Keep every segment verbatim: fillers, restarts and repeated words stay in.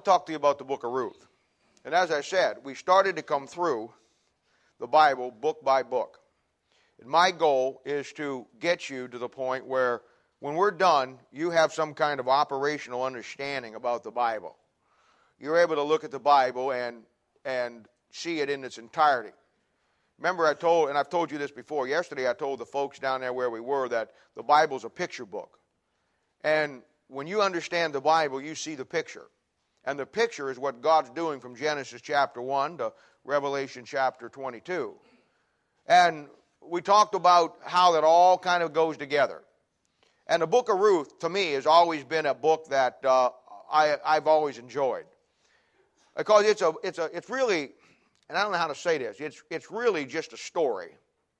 talk to you about the book of Ruth. And as I said, we started to come through the Bible book by book. And my goal is to get you to the point where when we're done, you have some kind of operational understanding about the Bible. You're able to look at the Bible and and see it in its entirety. Remember, I told, and I've told you this before, yesterday I told the folks down there where we were that the Bible's a picture book. And when you understand the Bible, you see the picture. And the picture is what God's doing from Genesis chapter one to Revelation chapter twenty-two. And we talked about how that all kind of goes together. And the book of Ruth, to me, has always been a book that uh, I, I've always enjoyed. Because it's a, it's a, it's really, and I don't know how to say this, it's, it's really just a story.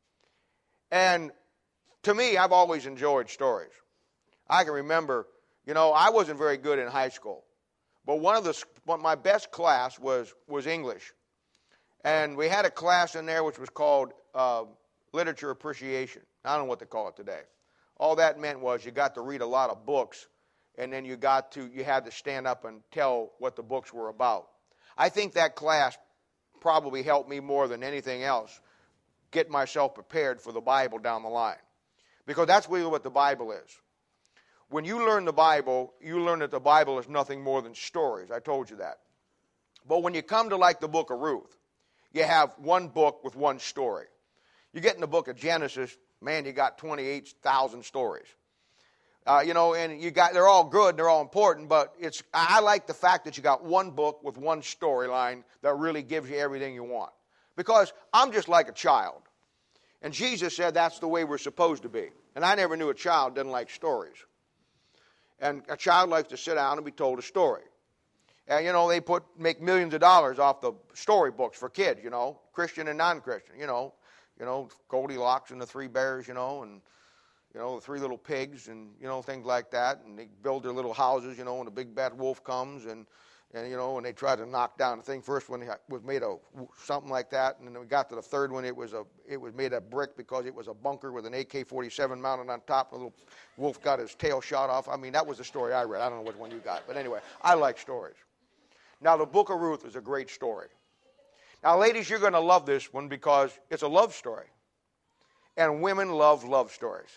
And to me, I've always enjoyed stories. I can remember, you know, I wasn't very good in high school. But one of the, one, my best class was, was English. And we had a class in there which was called uh, Literature Appreciation. I don't know what they call it today. All that meant was you got to read a lot of books, and then you got to, you had to stand up and tell what the books were about. I think that class probably helped me more than anything else get myself prepared for the Bible down the line. Because that's really what the Bible is. When you learn the Bible, you learn that the Bible is nothing more than stories. I told you that. But when you come to like the book of Ruth, you have one book with one story. You get in the book of Genesis, man, you got twenty-eight thousand stories. Uh, you know, and you got, they're all good, they're all important, but it's, I like the fact that you got one book with one storyline that really gives you everything you want. Because I'm just like a child. And Jesus said that's the way we're supposed to be. And I never knew a child didn't like stories. And a child likes to sit down and be told a story. And, you know, they put make millions of dollars off the storybooks for kids, you know, Christian and non-Christian, you know. You know, Goldilocks and the Three Bears, you know, and, you know, the Three Little Pigs and, you know, things like that. And they build their little houses, you know, and a big bad wolf comes and, and you know, and they try to knock down the thing. First one was made of something like that. And then we got to the third one, it was a it was made of brick because it was a bunker with an A K forty-seven mounted on top. And the little wolf got his tail shot off. I mean, that was the story I read. I don't know which one you got. But anyway, I like stories. Now, the book of Ruth is a great story. Now, ladies, you're going to love this one because it's a love story. And women love love stories.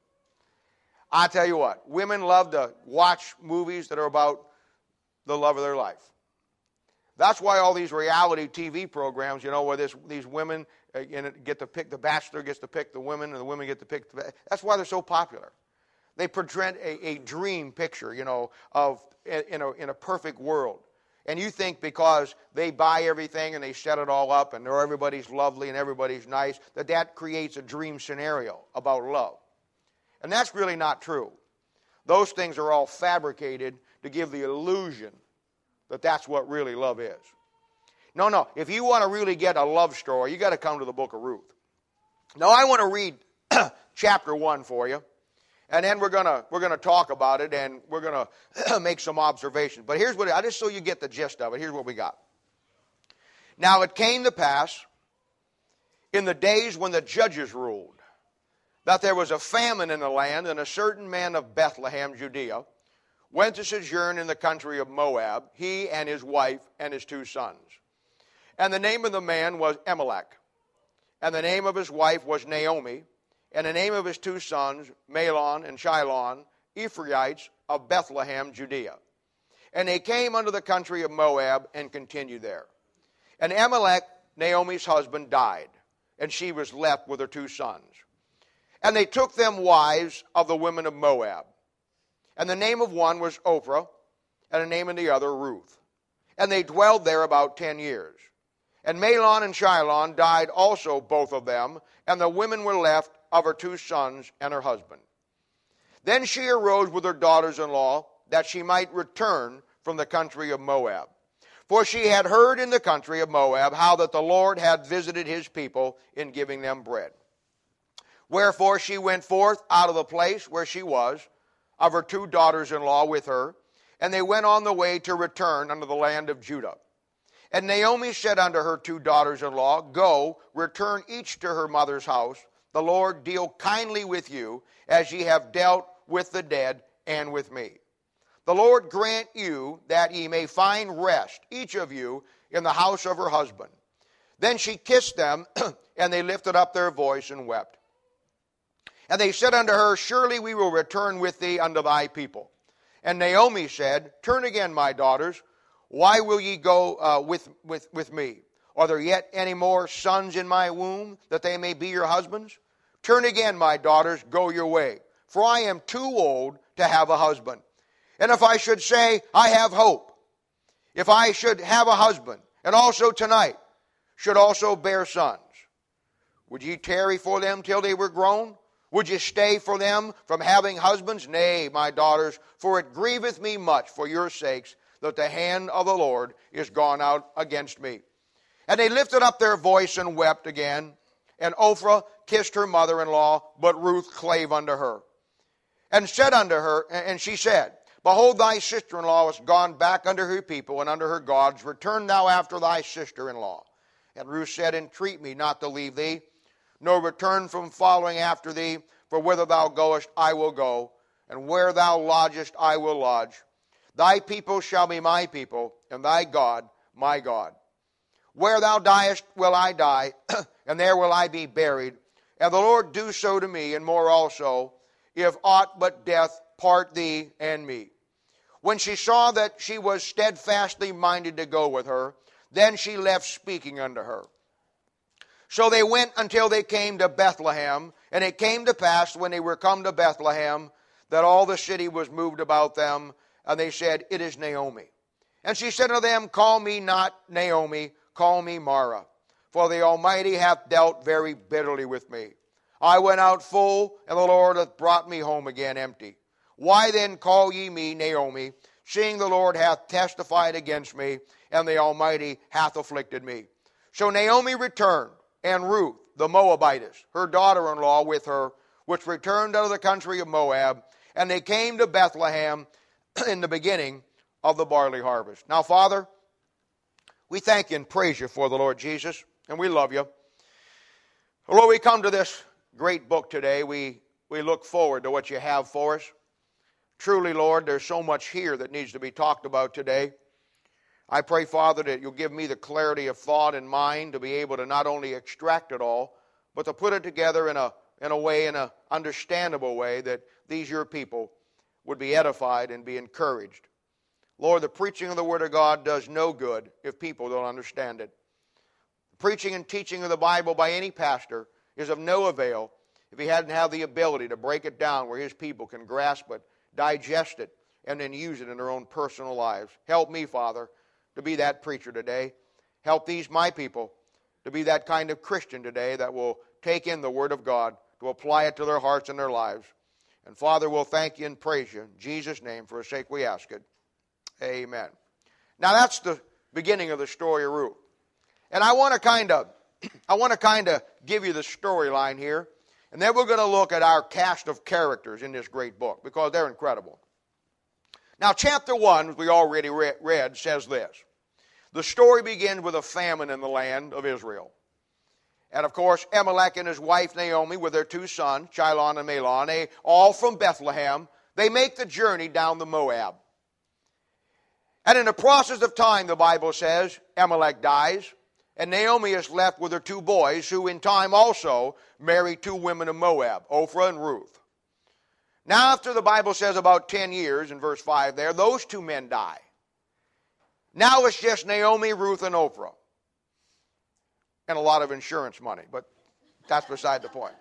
I tell you what, women love to watch movies that are about the love of their life. That's why all these reality T V programs, you know, where this, these women uh, get to pick, the bachelor gets to pick the women, and the women get to pick the, that's why they're so popular. They present a, a dream picture, you know, of in a, in a perfect world. And you think because they buy everything and they set it all up and everybody's lovely and everybody's nice, that that creates a dream scenario about love. And that's really not true. Those things are all fabricated to give the illusion that that's what really love is. No, no. If you want to really get a love story, you got to come to the book of Ruth. Now, I want to read chapter one for you. And then we're gonna we're gonna talk about it, and we're gonna make some observations. But here's what I just so you get the gist of it. Here's what we got. Now it came to pass in the days when the judges ruled that there was a famine in the land, and a certain man of Bethlehem, Judea, went to sojourn in the country of Moab, he and his wife and his two sons. And the name of the man was Elimelech, and the name of his wife was Naomi. And the name of his two sons, Mahlon and Chilion, Ephrathites of Bethlehem, Judea. And they came unto the country of Moab and continued there. And Elimelech, Naomi's husband, died, and she was left with her two sons. And they took them wives of the women of Moab. And the name of one was Oprah, and the name of the other Ruth. And they dwelled there about ten years. And Mahlon and Chilion died also, both of them, and the women were left of her two sons and her husband. Then she arose with her daughters-in-law, that she might return from the country of Moab. For she had heard in the country of Moab how that the Lord had visited his people in giving them bread. Wherefore she went forth out of the place where she was, of her two daughters-in-law with her, and they went on the way to return unto the land of Judah. And Naomi said unto her two daughters-in-law, Go, return each to her mother's house. The Lord deal kindly with you, as ye have dealt with the dead and with me. the Lord grant you that ye may find rest, each of you, in the house of her husband. Then she kissed them, and they lifted up their voice and wept. And they said unto her, Surely we will return with thee unto thy people. And Naomi said, Turn again, my daughters. Why will ye go uh, with, with, with me? Are there yet any more sons in my womb, that they may be your husbands? Turn again, my daughters, go your way. For I am too old to have a husband. And if I should say, I have hope, if I should have a husband, and also tonight should also bear sons, would ye tarry for them till they were grown? Would ye stay for them from having husbands? Nay, my daughters, for it grieveth me much for your sakes that the hand of the Lord is gone out against me. And they lifted up their voice and wept again. And Ophrah kissed her mother-in-law, but Ruth clave unto her. And said unto her, and she said, Behold, thy sister-in-law is gone back unto her people and unto her gods. Return thou after thy sister-in-law. And Ruth said, Entreat me not to leave thee, nor return from following after thee. For whither thou goest, I will go, and where thou lodgest, I will lodge. Thy people shall be my people, and thy God my God. Where thou diest will I die, and there will I be buried. And the Lord do so to me, and more also, if aught but death part thee and me. When she saw that she was steadfastly minded to go with her, then she left speaking unto her. So they went until they came to Bethlehem, and it came to pass when they were come to Bethlehem, that all the city was moved about them, and they said, It is Naomi. And she said unto them, Call me not Naomi, call me Mara, for the Almighty hath dealt very bitterly with me. I went out full, and the Lord hath brought me home again empty. Why then call ye me Naomi, seeing the Lord hath testified against me, and the Almighty hath afflicted me? So Naomi returned, and Ruth, the Moabitess, her daughter-in-law with her, which returned out of the country of Moab, and they came to Bethlehem in the beginning of the barley harvest. Now, Father, we thank you and praise you for the Lord Jesus, and we love you. Lord, we come to this great book today. We, we look forward to what you have for us. Truly, Lord, there's so much here that needs to be talked about today. I pray, Father, that you'll give me the clarity of thought and mind to be able to not only extract it all, but to put it together in a, in a way, in an understandable way, that these your people would be edified and be encouraged. Lord, the preaching of the Word of God does no good if people don't understand it. The preaching and teaching of the Bible by any pastor is of no avail if he hadn't had the ability to break it down where his people can grasp it, digest it, and then use it in their own personal lives. Help me, Father, to be that preacher today. Help these, my people, to be that kind of Christian today that will take in the Word of God, to apply it to their hearts and their lives. And Father, we'll thank you and praise you. In Jesus' name, for his sake we ask it. Amen. Now that's the beginning of the story of Ruth. And I want to kind of, I want to kind of give you the storyline here. And then we're going to look at our cast of characters in this great book, because they're incredible. Now, chapter one, as we already read, says this. The story begins with a famine in the land of Israel. And, of course, Elimelech and his wife Naomi with their two sons, Chilion and Mahlon, they, all from Bethlehem, they make the journey down the Moab. And in the process of time, the Bible says, Elimelech dies, and Naomi is left with her two boys, who in time also married two women of Moab, Ophrah and Ruth. Now, after the Bible says about ten years, in verse five there, those two men die. Now it's just Naomi, Ruth, and Ophrah. And a lot of insurance money, but that's beside the point.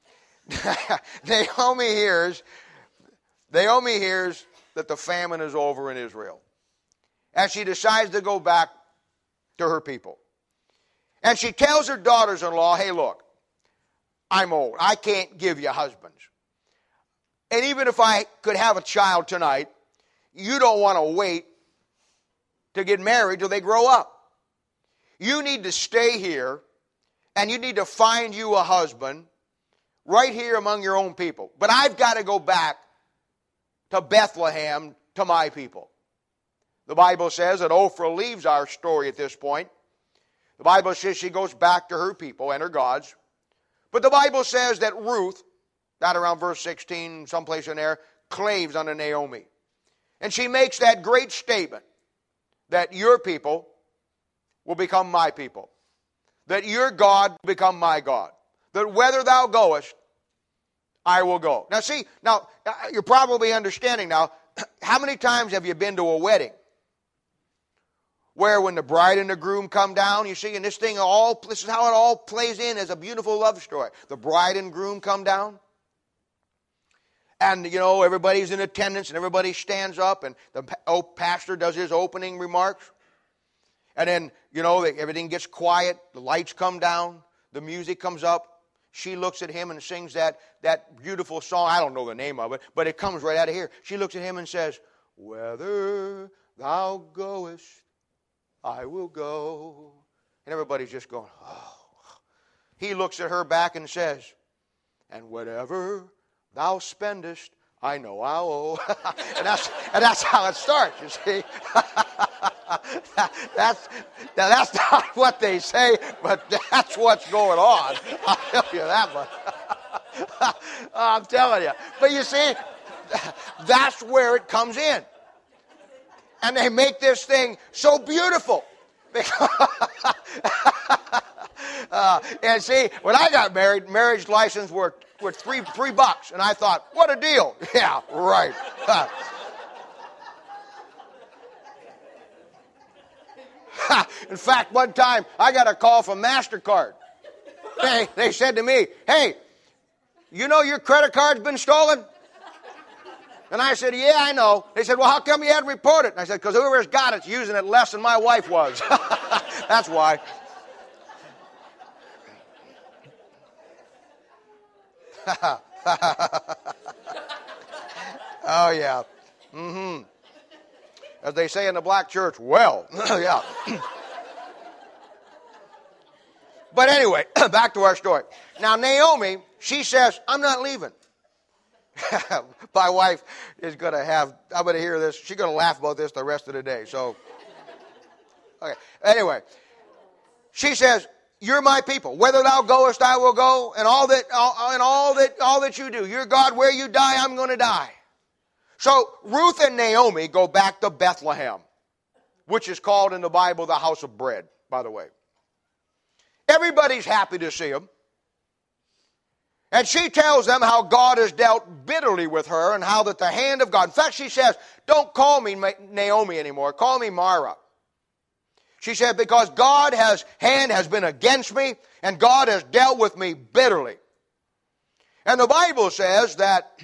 Naomi hears, Naomi hears that the famine is over in Israel. And she decides to go back to her people. And she tells her daughters-in-law, hey, look, I'm old. I can't give you husbands. And even if I could have a child tonight, you don't want to wait to get married till they grow up. You need to stay here, and you need to find you a husband right here among your own people. But I've got to go back to Bethlehem to my people. The Bible says that Ophrah leaves our story at this point. The Bible says she goes back to her people and her gods. But the Bible says that Ruth, that around verse sixteen, someplace in there, claves unto Naomi. And she makes that great statement that your people will become my people, that your God will become my God, that whither thou goest, I will go. Now see, now you're probably understanding now, how many times have you been to a wedding where when the bride and the groom come down, you see, and this thing all, this is how it all plays in as a beautiful love story. The bride and groom come down, and, you know, everybody's in attendance, and everybody stands up, and the oh, pastor does his opening remarks. And then, you know, everything gets quiet, the lights come down, the music comes up. She looks at him and sings that, that beautiful song. I don't know the name of it, but it comes right out of here. She looks at him and says, "Whether thou goest, I will go." And everybody's just going, oh. He looks at her back and says, "And whatever thou spendest, I know I owe." and, that's, and that's how it starts, you see. that's, now that's not what they say, but that's what's going on. I'll tell you that much. I'm telling you. But you see, that's where it comes in. And they make this thing so beautiful. uh, and see, when I got married, marriage license were, were three, three bucks. And I thought, what a deal. Yeah, right. In fact, one time, I got a call from MasterCard. They, they said to me, "Hey, you know your credit card's been stolen?" And I said, "Yeah, I know." They said, "Well, how come you hadn't reported it?" And I said, "Because whoever's got it's using it less than my wife was." That's why. Oh, yeah. Mm-hmm. As they say in the black church, well, yeah. But anyway, back to our story. Now, Naomi, she says, "I'm not leaving." My wife is going to have, I'm going to hear this. She's going to laugh about this the rest of the day. So, okay. Anyway, she says, "You're my people. Whither thou goest, I will go, and all that, all, and all that, all that you do. You're God. Where you die, I'm going to die." So Ruth and Naomi go back to Bethlehem, which is called in the Bible the house of bread, by the way. Everybody's happy to see them. And she tells them how God has dealt bitterly with her and how that the hand of God. In fact, she says, "Don't call me Naomi anymore. Call me Mara." She said, "Because God's has, hand has been against me and God has dealt with me bitterly." And the Bible says that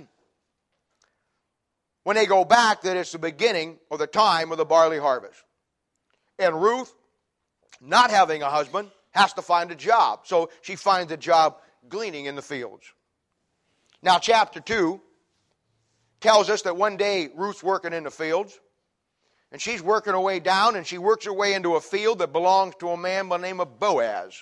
when they go back, that it's the beginning or the time of the barley harvest. And Ruth, not having a husband, has to find a job. So she finds a job gleaning in the fields. Now, chapter two tells us that one day Ruth's working in the fields, and she's working her way down, and she works her way into a field that belongs to a man by the name of Boaz.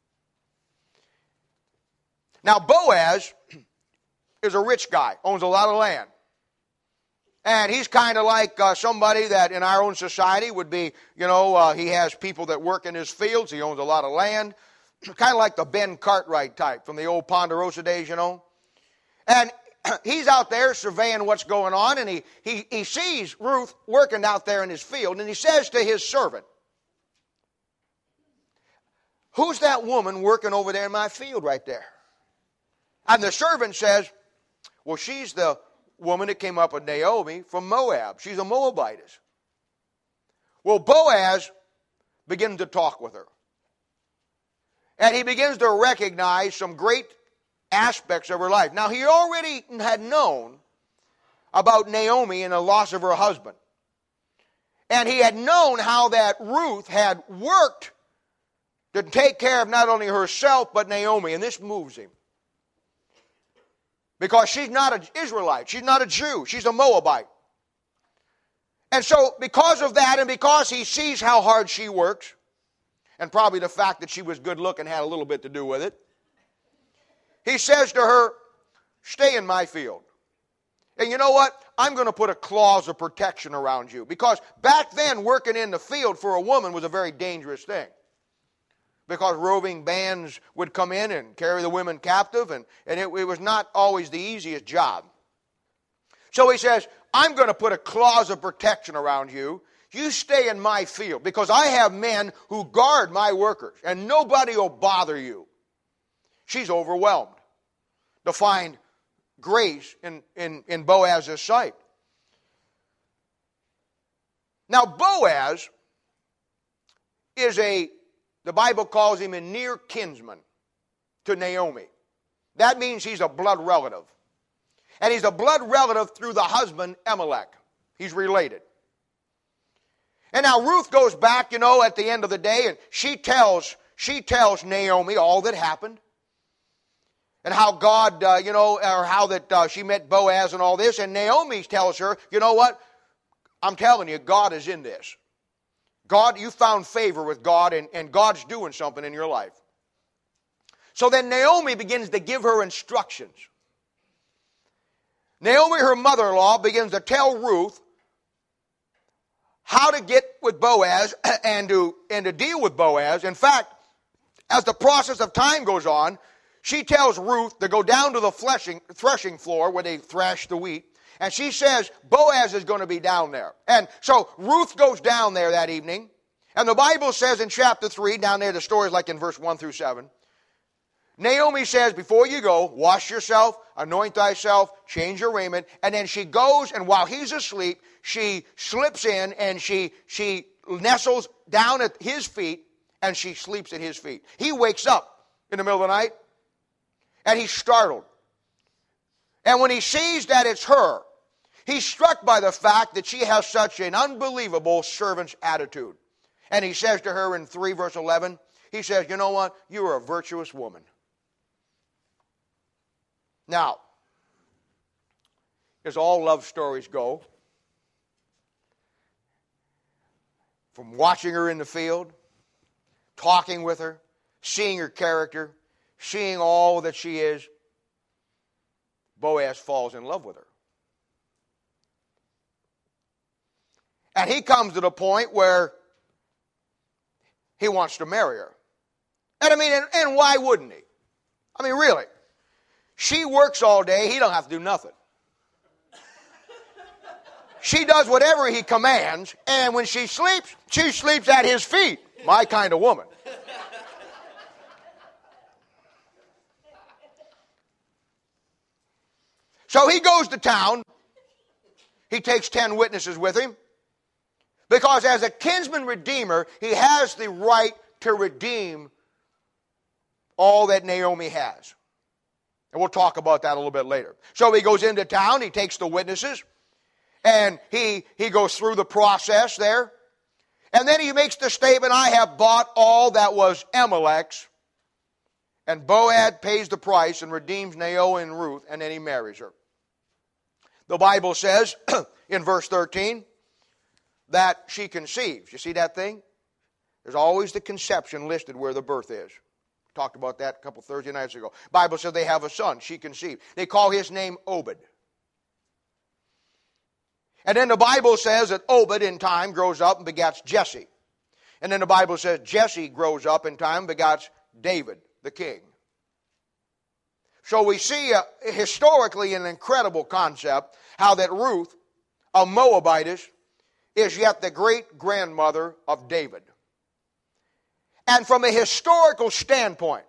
Now, Boaz is a rich guy, owns a lot of land. And he's kind of like uh, somebody that in our own society would be, you know, uh, he has people that work in his fields. He owns a lot of land. Kind of like the Ben Cartwright type from the old Ponderosa days, you know. And he's out there surveying what's going on, and he, he, he sees Ruth working out there in his field, and he says to his servant, "Who's that woman working over there in my field right there?" And the servant says, "Well, she's the woman that came up with Naomi from Moab. She's a Moabitess." Well, Boaz begins to talk with her. And he begins to recognize some great aspects of her life. Now, he already had known about Naomi and the loss of her husband. And he had known how that Ruth had worked to take care of not only herself, but Naomi. And this moves him. Because she's not an Israelite. She's not a Jew. She's a Moabite. And so, because of that, and because he sees how hard she works, and probably the fact that she was good looking had a little bit to do with it, he says to her, "Stay in my field. And you know what? I'm going to put a clause of protection around you." Because back then, working in the field for a woman was a very dangerous thing. Because roving bands would come in and carry the women captive, and, and it, it was not always the easiest job. So he says, I'm going to put a clause of protection around you. You stay in my field because I have men who guard my workers and nobody will bother you. She's overwhelmed to find grace in, in, in Boaz's sight. Now Boaz is a, the Bible calls him a near kinsman to Naomi. That means he's a blood relative. And he's a blood relative through the husband Elimelech. He's related. And now Ruth goes back, you know, at the end of the day, and she tells, she tells Naomi all that happened. And how God, uh, you know, or how that uh, she met Boaz and all this. And Naomi tells her, you know what? I'm telling you, God is in this. God, you found favor with God, and, and God's doing something in your life. So then Naomi begins to give her instructions. Naomi, her mother-in-law, begins to tell Ruth how to get with Boaz and to, and to deal with Boaz. In fact, as the process of time goes on, she tells Ruth to go down to the threshing, threshing floor where they thresh the wheat. And she says, Boaz is going to be down there. And so Ruth goes down there that evening. And the Bible says in chapter three, down there, the story is like in verse one through seven. Naomi says, before you go, wash yourself, anoint thyself, change your raiment. And then she goes, and while he's asleep, she slips in and she, she nestles down at his feet, and she sleeps at his feet. He wakes up in the middle of the night, and he's startled. And when he sees that it's her, he's struck by the fact that she has such an unbelievable servant's attitude. And he says to her in three verse eleven, he says, you know what? You are a virtuous woman. Now, as all love stories go, from watching her in the field, talking with her, seeing her character, seeing all that she is, Boaz falls in love with her. And he comes to the point where he wants to marry her. And I mean, and, and why wouldn't he? I mean, really. She works all day, he don't have to do nothing. She does whatever he commands, and when she sleeps, she sleeps at his feet. My kind of woman. So he goes to town. He takes ten witnesses with him. Because as a kinsman redeemer, he has the right to redeem all that Naomi has. And we'll talk about that a little bit later. So he goes into town, he takes the witnesses, and he, he goes through the process there. And then he makes the statement, I have bought all that was Elimelech's. And Boaz pays the price and redeems Naomi and Ruth, and then he marries her. The Bible says in verse thirteen that she conceives. You see that thing? There's always the conception listed where the birth is. We talked about that a couple Thursday nights ago. The Bible says they have a son. She conceived. They call his name Obed. And then the Bible says that Obed in time grows up and begats Jesse. And then the Bible says Jesse grows up in time and begats David, the king. So we see uh, historically an incredible concept how that Ruth, a Moabitess, is yet the great-grandmother of David. And from a historical standpoint,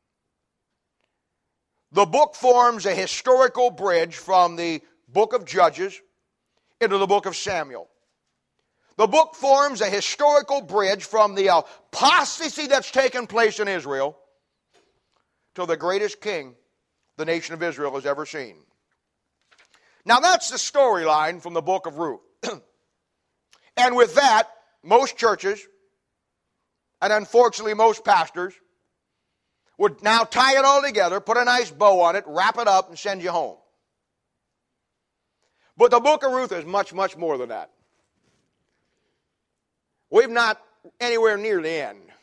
the book forms a historical bridge from the book of Judges into the book of Samuel. The book forms a historical bridge from the apostasy that's taken place in Israel to the greatest king the nation of Israel has ever seen. Now that's the storyline from the book of Ruth. And with that, most churches, and unfortunately most pastors, would now tie it all together, put a nice bow on it, wrap it up, and send you home. But the book of Ruth is much, much more than that. We're not anywhere near the end. In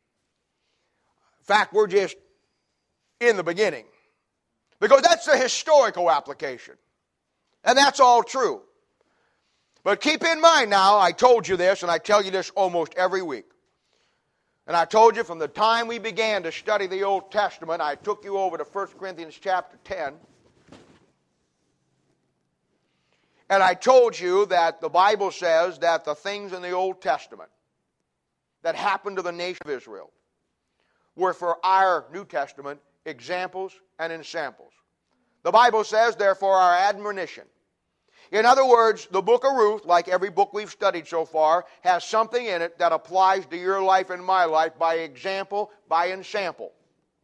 fact, we're just in the beginning. Because that's the historical application. And that's all true. But keep in mind now, I told you this, and I tell you this almost every week. And I told you from the time we began to study the Old Testament, I took you over to First Corinthians chapter ten. And I told you that the Bible says that the things in the Old Testament that happened to the nation of Israel were for our New Testament examples and ensamples. The Bible says, therefore, our admonition. In other words, the book of Ruth, like every book we've studied so far, has something in it that applies to your life and my life by example, by ensample.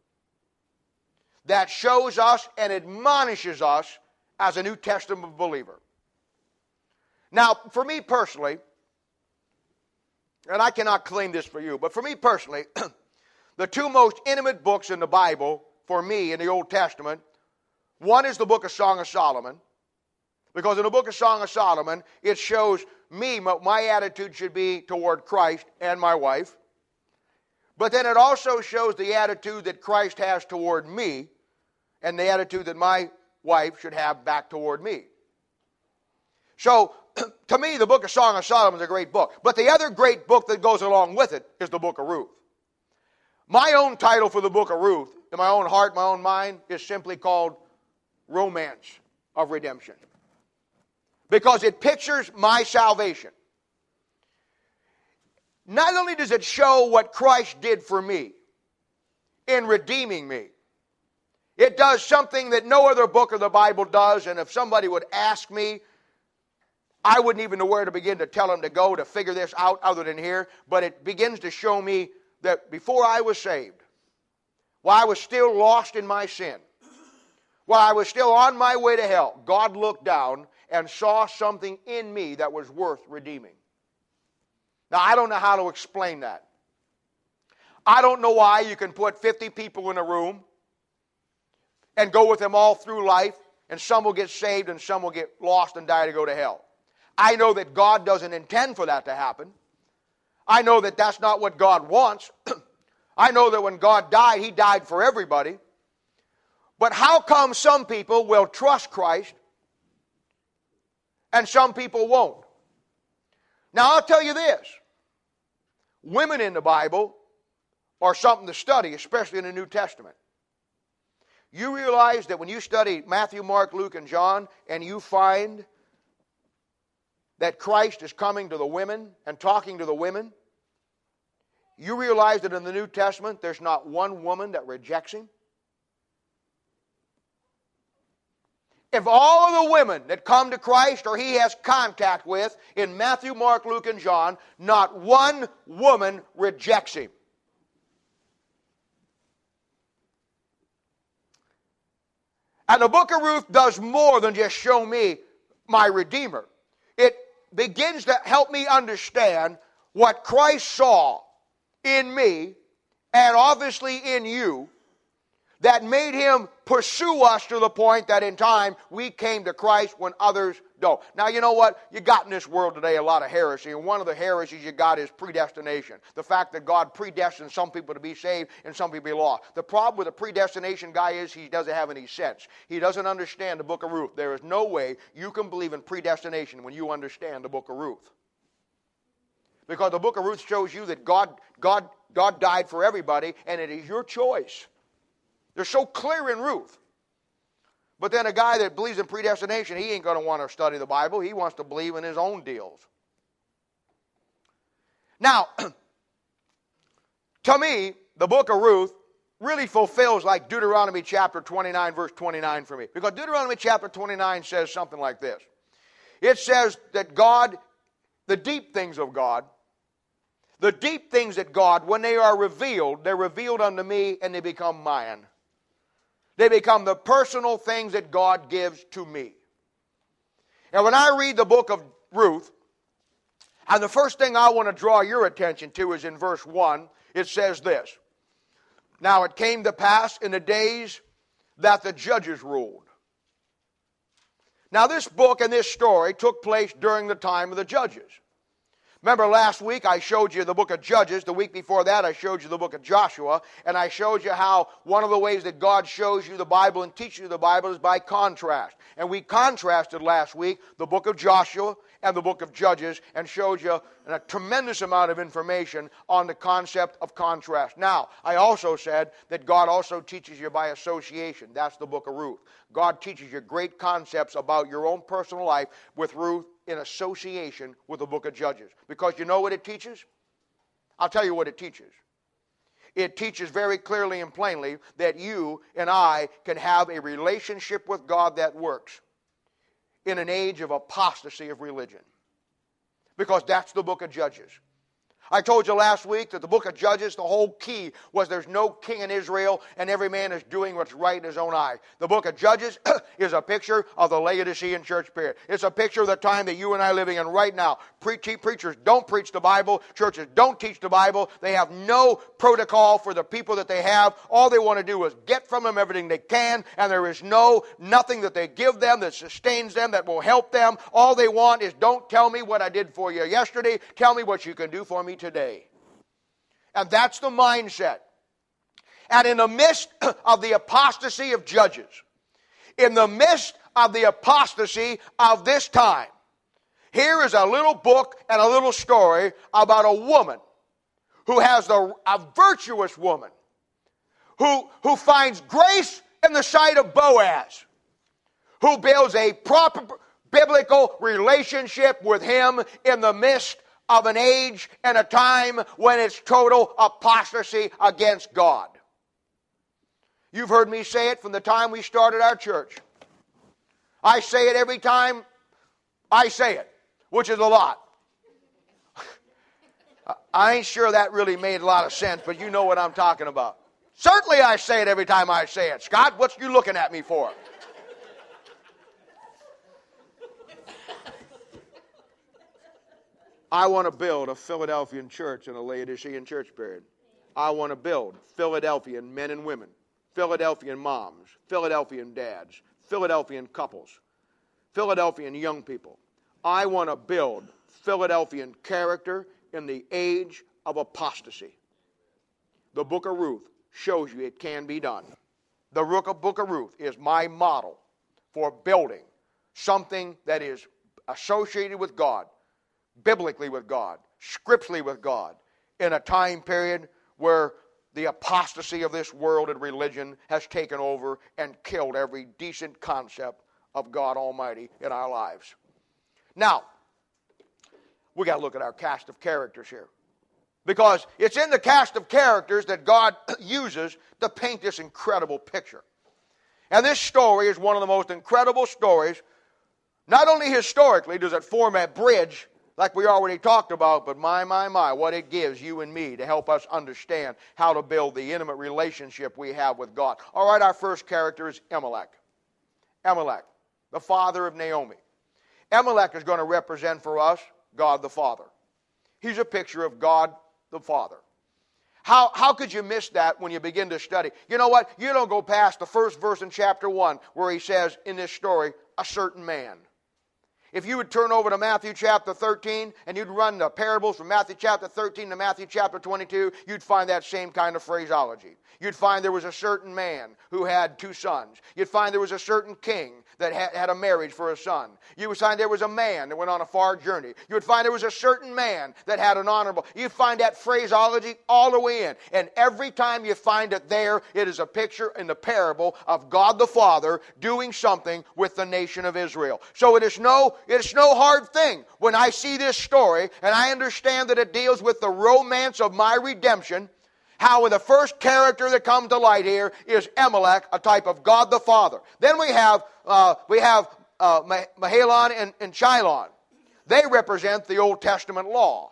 That shows us and admonishes us as a New Testament believer. Now, for me personally, and I cannot claim this for you, but for me personally, the two most intimate books in the Bible, for me, in the Old Testament, one is the book of Song of Solomon, because in the book of Song of Solomon, it shows me what my attitude should be toward Christ and my wife. But then it also shows the attitude that Christ has toward me and the attitude that my wife should have back toward me. So, to me, the book of Song of Solomon is a great book. But the other great book that goes along with it is the book of Ruth. My own title for the book of Ruth, in my own heart, my own mind, is simply called Romance of Redemption. Because it pictures my salvation. Not only does it show what Christ did for me in redeeming me, it does something that no other book of the Bible does, and if somebody would ask me, I wouldn't even know where to begin to tell them to go to figure this out other than here, but it begins to show me that before I was saved, while I was still lost in my sin, while I was still on my way to hell, God looked down and saw something in me that was worth redeeming. Now, I don't know how to explain that. I don't know why you can put fifty people in a room and go with them all through life, and some will get saved and some will get lost and die to go to hell. I know that God doesn't intend for that to happen. I know that that's not what God wants. I know that when God died, He died for everybody. But how come some people will trust Christ and some people won't? Now, I'll tell you this. Women in the Bible are something to study, especially in the New Testament. You realize that when you study Matthew, Mark, Luke, and John, and you find that Christ is coming to the women and talking to the women, you realize that in the New Testament there's not one woman that rejects Him? If all of the women that come to Christ or He has contact with in Matthew, Mark, Luke, and John, not one woman rejects Him. And the book of Ruth does more than just show me my Redeemer. It begins to help me understand what Christ saw in me and obviously in you that made Him pursue us to the point that in time we came to Christ when others don't. Now, you know what? You got in this world today a lot of heresy, and one of the heresies you got is predestination. The fact that God predestined some people to be saved and some people to be lost. The problem with the predestination guy is he doesn't have any sense. He doesn't understand the book of Ruth. There is no way you can believe in predestination when you understand the book of Ruth. Because the book of Ruth shows you that God, God, God died for everybody, and it is your choice. They're so clear in Ruth. But then a guy that believes in predestination, he ain't going to want to study the Bible. He wants to believe in his own deals. Now, to me, the book of Ruth really fulfills like Deuteronomy chapter twenty-nine, verse twenty-nine for me. Because Deuteronomy chapter twenty-nine says something like this. It says that God, the deep things of God, the deep things that God, when they are revealed, they're revealed unto me and they become mine. They become the personal things that God gives to me. And when I read the book of Ruth, and the first thing I want to draw your attention to is in verse one, it says this. Now it came to pass in the days that the judges ruled. Now this book and this story took place during the time of the judges. Remember last week I showed you the book of Judges. The week before that I showed you the book of Joshua. And I showed you how one of the ways that God shows you the Bible and teaches you the Bible is by contrast. And we contrasted last week the book of Joshua and the book of Judges, and shows you a tremendous amount of information on the concept of contrast. Now, I also said that God also teaches you by association. That's the book of Ruth. God teaches you great concepts about your own personal life with Ruth in association with the book of Judges. Because you know what it teaches? I'll tell you what it teaches. It teaches very clearly and plainly that you and I can have a relationship with God that works in an age of apostasy of religion. Because that's the book of Judges. I told you last week that the book of Judges, the whole key was there's no king in Israel and every man is doing what's right in his own eye. The book of Judges is a picture of the Laodicean church period. It's a picture of the time that you and I are living in right now. Pre- preachers don't preach the Bible. Churches don't teach the Bible. They have no protocol for the people that they have. All they want to do is get from them everything they can, and there is no, nothing that they give them that sustains them, that will help them. All they want is, don't tell me what I did for you yesterday. Tell me what you can do for me today. And that's the mindset. And in the midst of the apostasy of Judges, in the midst of the apostasy of this time, here is a little book and a little story about a woman who has the, a virtuous woman who, who finds grace in the sight of Boaz, who builds a proper biblical relationship with him in the midst of an age and a time when it's total apostasy against God. You've heard me say it from the time we started our church. I say it every time I say it, which is a lot. I ain't sure that really made a lot of sense, but you know what I'm talking about. Certainly I say it every time I say it. Scott, what you looking at me for? I want to build a Philadelphian church in a Laodicean church period. I want to build Philadelphian men and women, Philadelphian moms, Philadelphian dads, Philadelphian couples, Philadelphian young people. I want to build Philadelphian character in the age of apostasy. The book of Ruth shows you it can be done. The book of Ruth is my model for building something that is associated with God, biblically with God, scripturally with God, in a time period where the apostasy of this world and religion has taken over and killed every decent concept of God Almighty in our lives. Now, we got to look at our cast of characters here. Because it's in the cast of characters that God uses to paint this incredible picture. And this story is one of the most incredible stories. Not only historically does it form a bridge, like we already talked about, but my, my, my, what it gives you and me to help us understand how to build the intimate relationship we have with God. All right, our first character is Elimelech. Elimelech, the father of Naomi. Elimelech is going to represent for us God the Father. He's a picture of God the Father. How, how could you miss that when you begin to study? You know what? You don't go past the first verse in chapter one where he says in this story, a certain man. If you would turn over to Matthew chapter thirteen and you'd run the parables from Matthew chapter thirteen to Matthew chapter twenty-two, you'd find that same kind of phraseology. You'd find there was a certain man who had two sons. You'd find there was a certain king that had, had a marriage for a son. You would find there was a man that went on a far journey. You would find there was a certain man that had an honorable. You'd find that phraseology all the way in. And every time you find it there, it is a picture in the parable of God the Father doing something with the nation of Israel. So it is no, it's no hard thing when I see this story and I understand that it deals with the romance of my redemption. How the first character that comes to light here is Elimelech, a type of God the Father. Then we have uh, we have uh, Mahlon and, and Chilion. They represent the Old Testament law.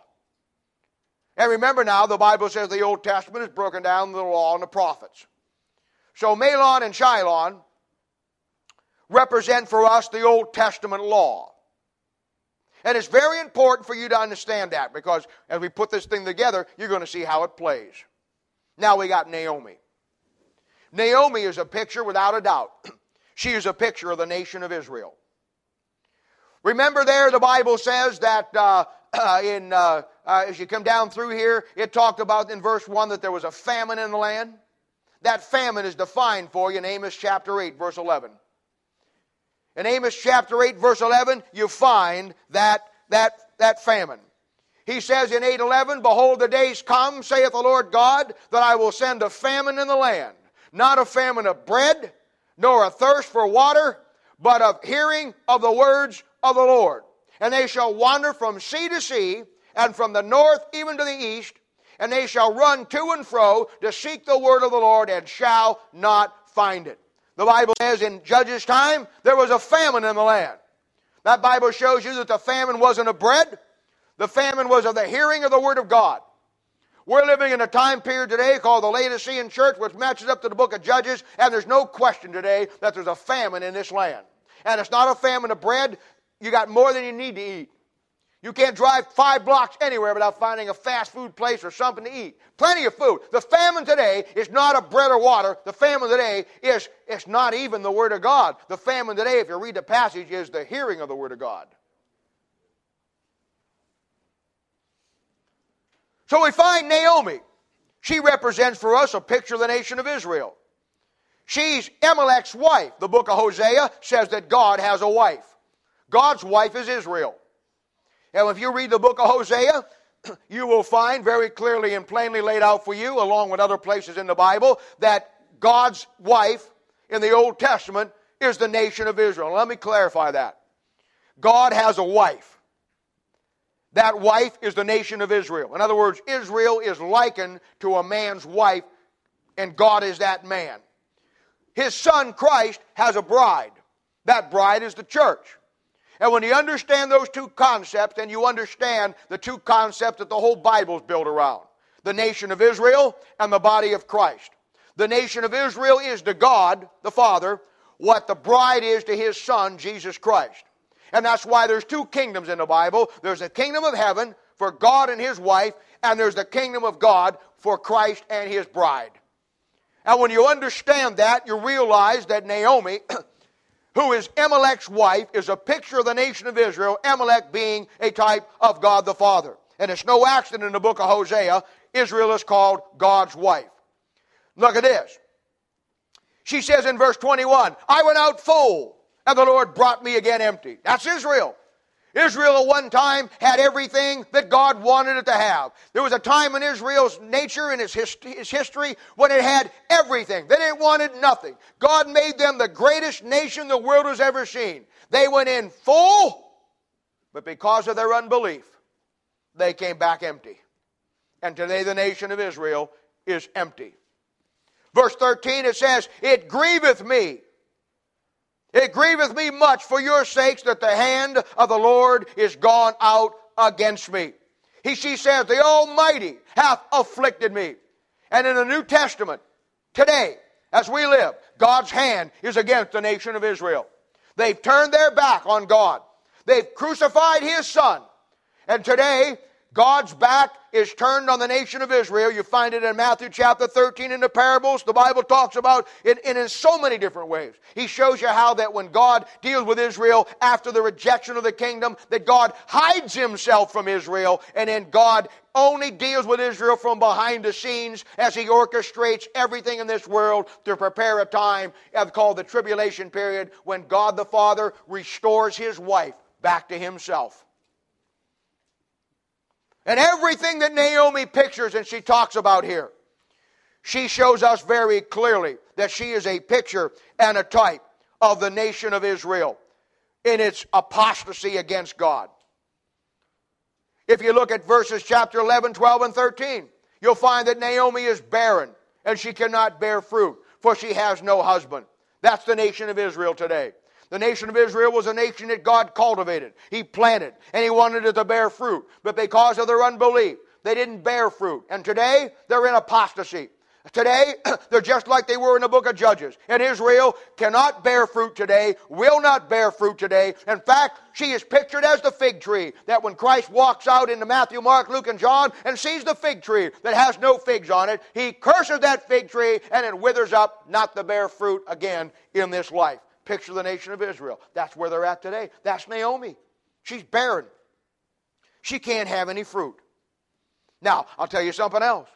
And remember now, the Bible says the Old Testament is broken down into the law and the prophets. So Mahlon and Chilion represent for us the Old Testament law. And it's very important for you to understand that, because as we put this thing together, you're going to see how it plays. Now we got Naomi. Naomi is a picture, without a doubt. She is a picture of the nation of Israel. Remember there, the Bible says that uh, uh, in uh, uh, as you come down through here, it talked about in verse one that there was a famine in the land. That famine is defined for you in Amos chapter eight, verse eleven. In Amos chapter eight, verse eleven, you find that that, that famine. He says in eight eleven, behold, the days come, saith the Lord God, that I will send a famine in the land, not a famine of bread, nor a thirst for water, but of hearing of the words of the Lord. And they shall wander from sea to sea, and from the north even to the east, and they shall run to and fro to seek the word of the Lord, and shall not find it. The Bible says in Judges' time, there was a famine in the land. That Bible shows you that the famine wasn't of bread. The famine was of the hearing of the word of God. We're living in a time period today called the Laodicean Church, which matches up to the book of Judges, and there's no question today that there's a famine in this land. And it's not a famine of bread. You got more than you need to eat. You can't drive five blocks anywhere without finding a fast food place or something to eat. Plenty of food. The famine today is not of bread or water. The famine today is it's not even the Word of God. The famine today, if you read the passage, is the hearing of the Word of God. So we find Naomi. She represents for us a picture of the nation of Israel. She's Amalek's wife. The book of Hosea says that God has a wife. God's wife is Israel. And if you read the book of Hosea, you will find very clearly and plainly laid out for you, along with other places in the Bible, that God's wife in the Old Testament is the nation of Israel. Let me clarify that. God has a wife. That wife is the nation of Israel. In other words, Israel is likened to a man's wife, and God is that man. His son Christ has a bride. That bride is the church. And when you understand those two concepts, then you understand the two concepts that the whole Bible is built around. The nation of Israel and the body of Christ. The nation of Israel is to God, the Father, what the bride is to His Son, Jesus Christ. And that's why there's two kingdoms in the Bible. There's the kingdom of heaven for God and His wife, and there's the kingdom of God for Christ and His bride. And when you understand that, you realize that Naomi, who is Amalek's wife, is a picture of the nation of Israel, Amalek being a type of God the Father. And it's no accident in the book of Hosea, Israel is called God's wife. Look at this. She says in verse twenty-one, I went out full, and the Lord brought me again empty. That's Israel. Israel at one time had everything that God wanted it to have. There was a time in Israel's nature and its history when it had everything. Then it wanted nothing. God made them the greatest nation the world has ever seen. They went in full, but because of their unbelief, they came back empty. And today the nation of Israel is empty. Verse thirteen, it says, it grieveth me. It grieveth me much for your sakes that the hand of the Lord is gone out against me. He, she says, the Almighty hath afflicted me. And in the New Testament, today, as we live, God's hand is against the nation of Israel. They've turned their back on God. They've crucified His Son. And today, God's back is turned on the nation of Israel. You find it in Matthew chapter thirteen in the parables. The Bible talks about it in so many different ways. He shows you how that when God deals with Israel after the rejection of the kingdom, that God hides Himself from Israel, and then God only deals with Israel from behind the scenes as He orchestrates everything in this world to prepare a time called the tribulation period when God the Father restores His wife back to Himself. And everything that Naomi pictures and she talks about here, she shows us very clearly that she is a picture and a type of the nation of Israel in its apostasy against God. If you look at verses chapter eleven, twelve, and thirteen, you'll find that Naomi is barren and she cannot bear fruit, for she has no husband. That's the nation of Israel today. The nation of Israel was a nation that God cultivated. He planted, and He wanted it to bear fruit. But because of their unbelief, they didn't bear fruit. And today, they're in apostasy. Today, they're just like they were in the book of Judges. And Israel cannot bear fruit today, will not bear fruit today. In fact, she is pictured as the fig tree, that when Christ walks out into Matthew, Mark, Luke, and John and sees the fig tree that has no figs on it, He curses that fig tree and it withers up, not to bear fruit again in this life. Picture the nation of Israel. That's where they're at today. That's Naomi. She's barren. She can't have any fruit. Now, I'll tell you something else.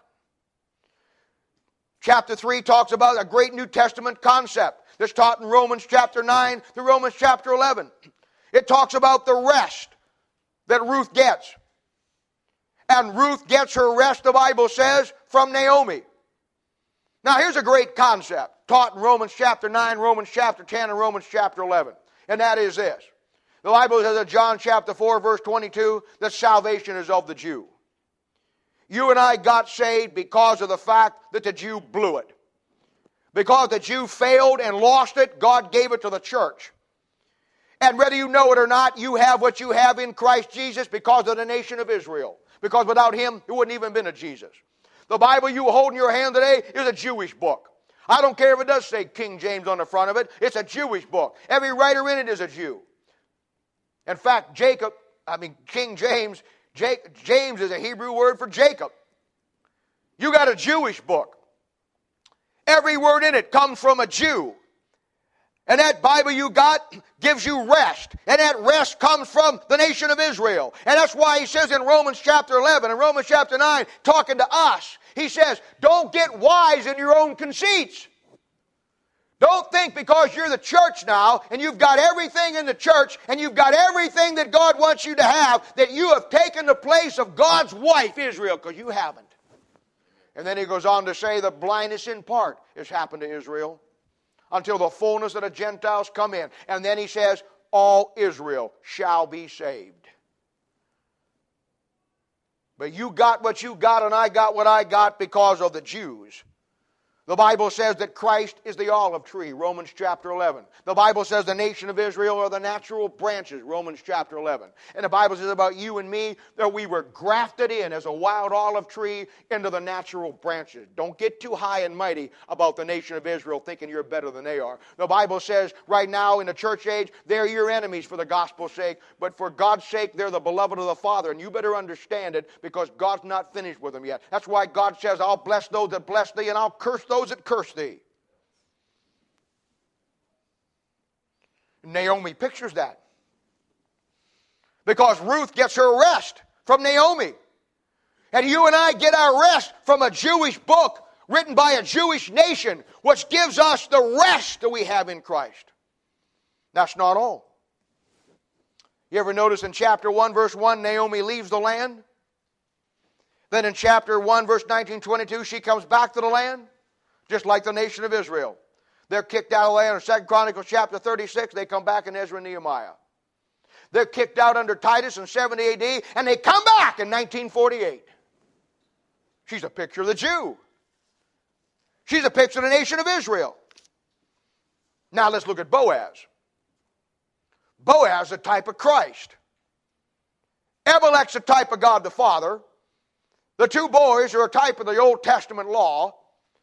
Chapter three talks about a great New Testament concept that's taught in Romans chapter nine through Romans chapter eleven. It talks about the rest that Ruth gets. And Ruth gets her rest, the Bible says, from Naomi. Now here's a great concept taught in Romans chapter nine, Romans chapter ten, and Romans chapter eleven. And that is this. The Bible says in John chapter four, verse twenty-two, that salvation is of the Jew. You and I got saved because of the fact that the Jew blew it. Because the Jew failed and lost it, God gave it to the church. And whether you know it or not, you have what you have in Christ Jesus because of the nation of Israel. Because without him, it wouldn't even been a Jesus. The Bible you hold in your hand today is a Jewish book. I don't care if it does say King James on the front of it. It's a Jewish book. Every writer in it is a Jew. In fact, Jacob, I mean King James, James is a Hebrew word for Jacob. You got a Jewish book. Every word in it comes from a Jew. And that Bible you got gives you rest. And that rest comes from the nation of Israel. And that's why he says in Romans chapter eleven and Romans chapter nine, talking to us, he says, don't get wise in your own conceits. Don't think because you're the church now and you've got everything in the church and you've got everything that God wants you to have that you have taken the place of God's wife, Israel, because you haven't. And then he goes on to say the blindness in part has happened to Israel until the fullness of the Gentiles come in. And then he says, all Israel shall be saved. But you got what you got and I got what I got because of the Jews. The Bible says that Christ is the olive tree, Romans chapter eleven. The Bible says the nation of Israel are the natural branches, Romans chapter eleven. And the Bible says about you and me that we were grafted in as a wild olive tree into the natural branches. Don't get too high and mighty about the nation of Israel thinking you're better than they are. The Bible says right now in the church age, they're your enemies for the gospel's sake, but for God's sake, they're the beloved of the Father. And you better understand it because God's not finished with them yet. That's why God says, I'll bless those that bless thee and I'll curse those that curse thee. Naomi pictures that. Because Ruth gets her rest from Naomi. And you and I get our rest from a Jewish book written by a Jewish nation, which gives us the rest that we have in Christ. That's not all. You ever notice in chapter one, verse one, Naomi leaves the land? Then in chapter one, verse nineteen, twenty-two, she comes back to the land? Just like the nation of Israel. They're kicked out of the land in Second Chronicles chapter thirty-six. They come back in Ezra and Nehemiah. They're kicked out under Titus in seventy A D. And they come back in nineteen forty-eight. She's a picture of the Jew. She's a picture of the nation of Israel. Now let's look at Boaz. Boaz is a type of Christ. Elimelech's a type of God the Father. The two boys are a type of the Old Testament law.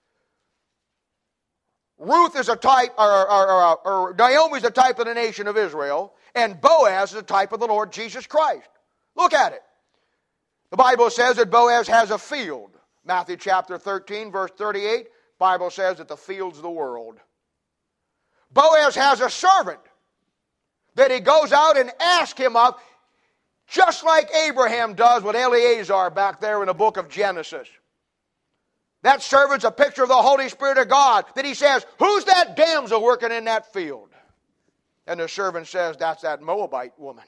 Ruth is a type, or, or, or, or Naomi is a type of the nation of Israel, and Boaz is a type of the Lord Jesus Christ. Look at it. The Bible says that Boaz has a field. Matthew chapter thirteen, verse thirty-eight, the Bible says that the field's the world. Boaz has a servant that he goes out and asks him of, just like Abraham does with Eleazar back there in the book of Genesis. That servant's a picture of the Holy Spirit of God that he says, who's that damsel working in that field? And the servant says, that's that Moabite woman.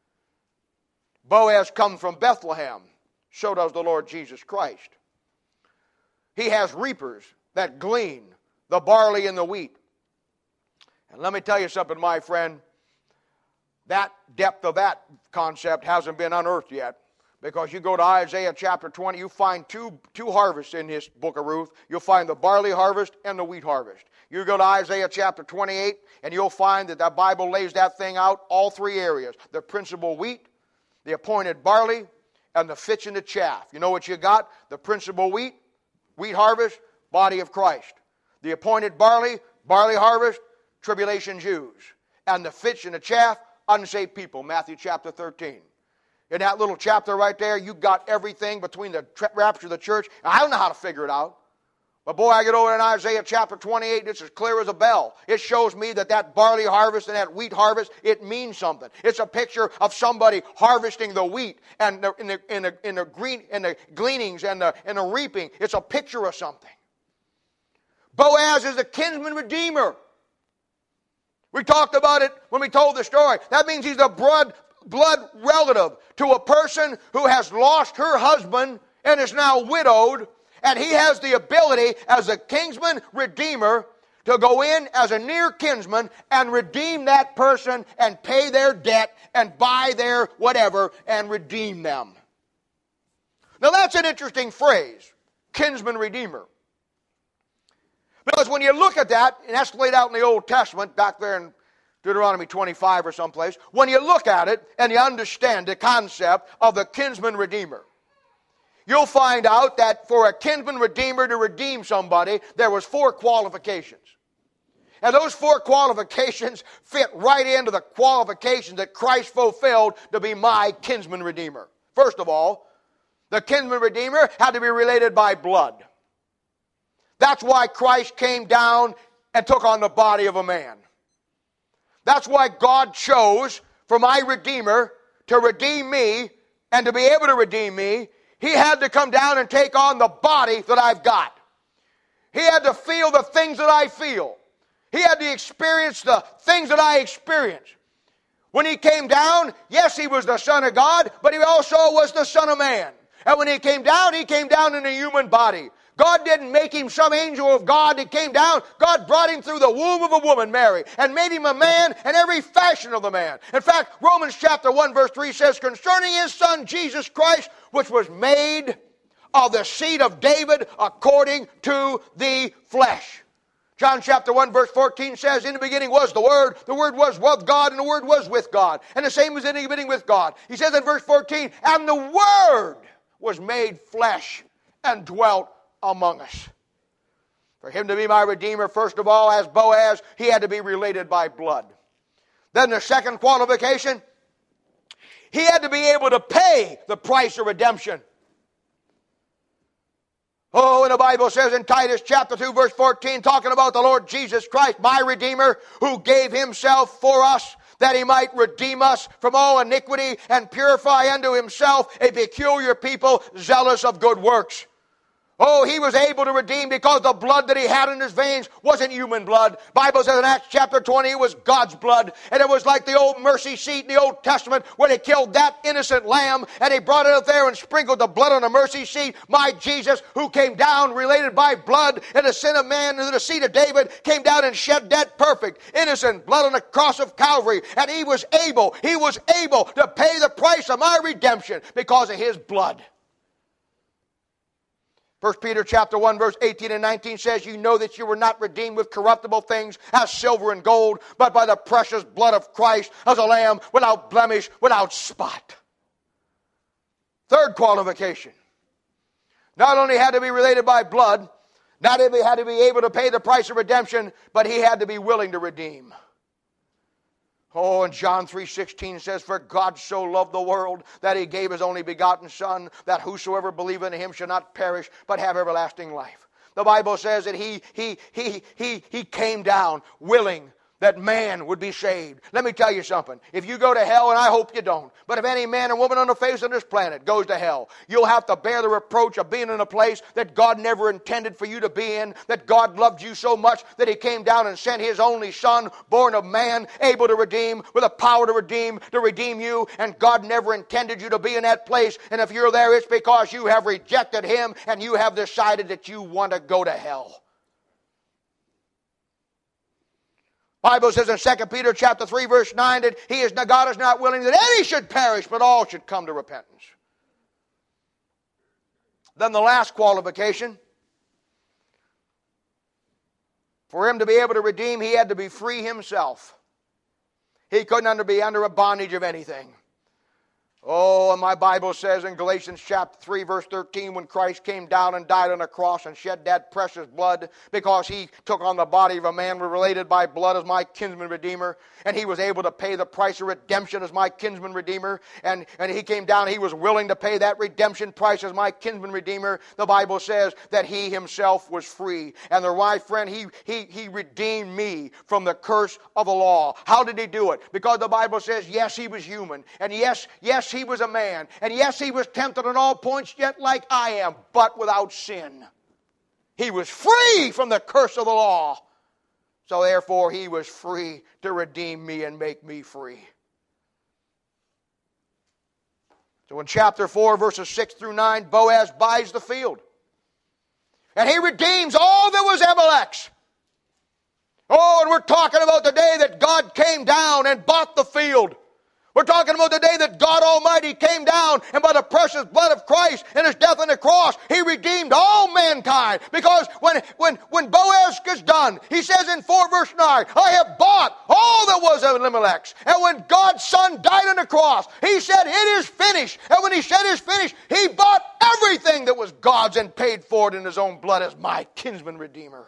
Boaz comes from Bethlehem. So does the Lord Jesus Christ. He has reapers that glean the barley and the wheat. And let me tell you something, my friend. That depth of that concept hasn't been unearthed yet. Because you go to Isaiah chapter twenty, you find two, two harvests in this book of Ruth. You'll find the barley harvest and the wheat harvest. You go to Isaiah chapter twenty-eight, and you'll find that the Bible lays that thing out, all three areas. The principal wheat, the appointed barley, and the fitch and the chaff. You know what you got? The principal wheat, wheat harvest, body of Christ. The appointed barley, barley harvest, tribulation Jews. And the fitch and the chaff, unsaved people, Matthew chapter thirteen. In that little chapter right there, you got everything between the rapture of the church. I don't know how to figure it out. But boy, I get over in Isaiah chapter twenty-eight, it's as clear as a bell. It shows me that that barley harvest and that wheat harvest, it means something. It's a picture of somebody harvesting the wheat and the, in, the, in, the, in, the green, in the gleanings and the, and the reaping. It's a picture of something. Boaz is the kinsman redeemer. We talked about it when we told the story. That means he's the blood blood relative to a person who has lost her husband and is now widowed, and he has the ability as a kinsman redeemer to go in as a near kinsman and redeem that person and pay their debt and buy their whatever and redeem them. Now that's an interesting phrase, kinsman redeemer. Because when you look at that, and that's laid out in the Old Testament, back there in Deuteronomy twenty-five or someplace, when you look at it and you understand the concept of the kinsman redeemer, you'll find out that for a kinsman redeemer to redeem somebody, there was four qualifications. And those four qualifications fit right into the qualifications that Christ fulfilled to be my kinsman redeemer. First of all, the kinsman redeemer had to be related by blood. That's why Christ came down and took on the body of a man. That's why God chose for my Redeemer to redeem me, and to be able to redeem me, He had to come down and take on the body that I've got. He had to feel the things that I feel. He had to experience the things that I experience. When He came down, yes, He was the Son of God, but He also was the Son of Man. And when He came down, He came down in a human body. God didn't make Him some angel of God that came down. God brought Him through the womb of a woman, Mary, and made Him a man in every fashion of the man. In fact, Romans chapter one verse three says, concerning His Son Jesus Christ, which was made of the seed of David according to the flesh. John chapter one verse fourteen says, in the beginning was the Word, the Word was with God, and the Word was with God. And the same was in the beginning with God. He says in verse fourteen, and the Word was made flesh and dwelt among us. For Him to be my Redeemer, first of all, as Boaz, He had to be related by blood. Then the second qualification, He had to be able to pay the price of redemption. Oh, and the Bible says in Titus chapter two verse fourteen, talking about the Lord Jesus Christ, my Redeemer, who gave Himself for us, that He might redeem us from all iniquity and purify unto Himself a peculiar people, zealous of good works. Oh, He was able to redeem because the blood that He had in His veins wasn't human blood. The Bible says in Acts chapter twenty, it was God's blood. And it was like the old mercy seat in the Old Testament when they killed that innocent lamb and they brought it up there and sprinkled the blood on the mercy seat. My Jesus, who came down related by blood and the sin of man into the seed of David, came down and shed that perfect, innocent blood on the cross of Calvary. And He was able, He was able to pay the price of my redemption because of His blood. First Peter chapter one verse eighteen and nineteen says, you know that you were not redeemed with corruptible things as silver and gold, but by the precious blood of Christ as a lamb without blemish, without spot. Third qualification. Not only had to be related by blood, not only had to be able to pay the price of redemption, but He had to be willing to redeem. Oh, and John three sixteen says, for God so loved the world that He gave His only begotten Son, that whosoever believeth in Him shall not perish, but have everlasting life. The Bible says that He, he, he, he, he came down willing that man would be saved. Let me tell you something. If you go to hell, and I hope you don't, but if any man or woman on the face of this planet goes to hell, you'll have to bear the reproach of being in a place that God never intended for you to be in, that God loved you so much that He came down and sent His only Son, born of man, able to redeem, with the power to redeem, to redeem you, and God never intended you to be in that place, and if you're there, it's because you have rejected Him, and you have decided that you want to go to hell. Bible says in Second Peter chapter three verse nine that He is, God is not willing that any should perish, but all should come to repentance. Then the last qualification, for Him to be able to redeem, He had to be free Himself. He couldn't under, be under a bondage of anything. Oh, and my Bible says in Galatians chapter three, verse thirteen, when Christ came down and died on a cross and shed that precious blood because He took on the body of a man related by blood as my kinsman redeemer, and He was able to pay the price of redemption as my kinsman redeemer, and, and He came down, He was willing to pay that redemption price as my kinsman redeemer. The Bible says that He Himself was free. And the right friend, He, he, he redeemed me from the curse of the law. How did He do it? Because the Bible says, yes, He was human, and yes, yes, He was a man. And yes, He was tempted on all points, yet like I am, but without sin. He was free from the curse of the law. So therefore, He was free to redeem me and make me free. So in chapter four, verses six through nine, Boaz buys the field. And he redeems all that was Amalek's. Oh, and we're talking about the day that God came down and bought the field. We're talking about the day that God Almighty came down and by the precious blood of Christ and His death on the cross, He redeemed all mankind. Because when, when, when Boaz is done, he says in four verse nine, I have bought all that was of Elimelech's. And when God's Son died on the cross, He said, it is finished. And when He said it is finished, He bought everything that was God's and paid for it in His own blood as my kinsman redeemer.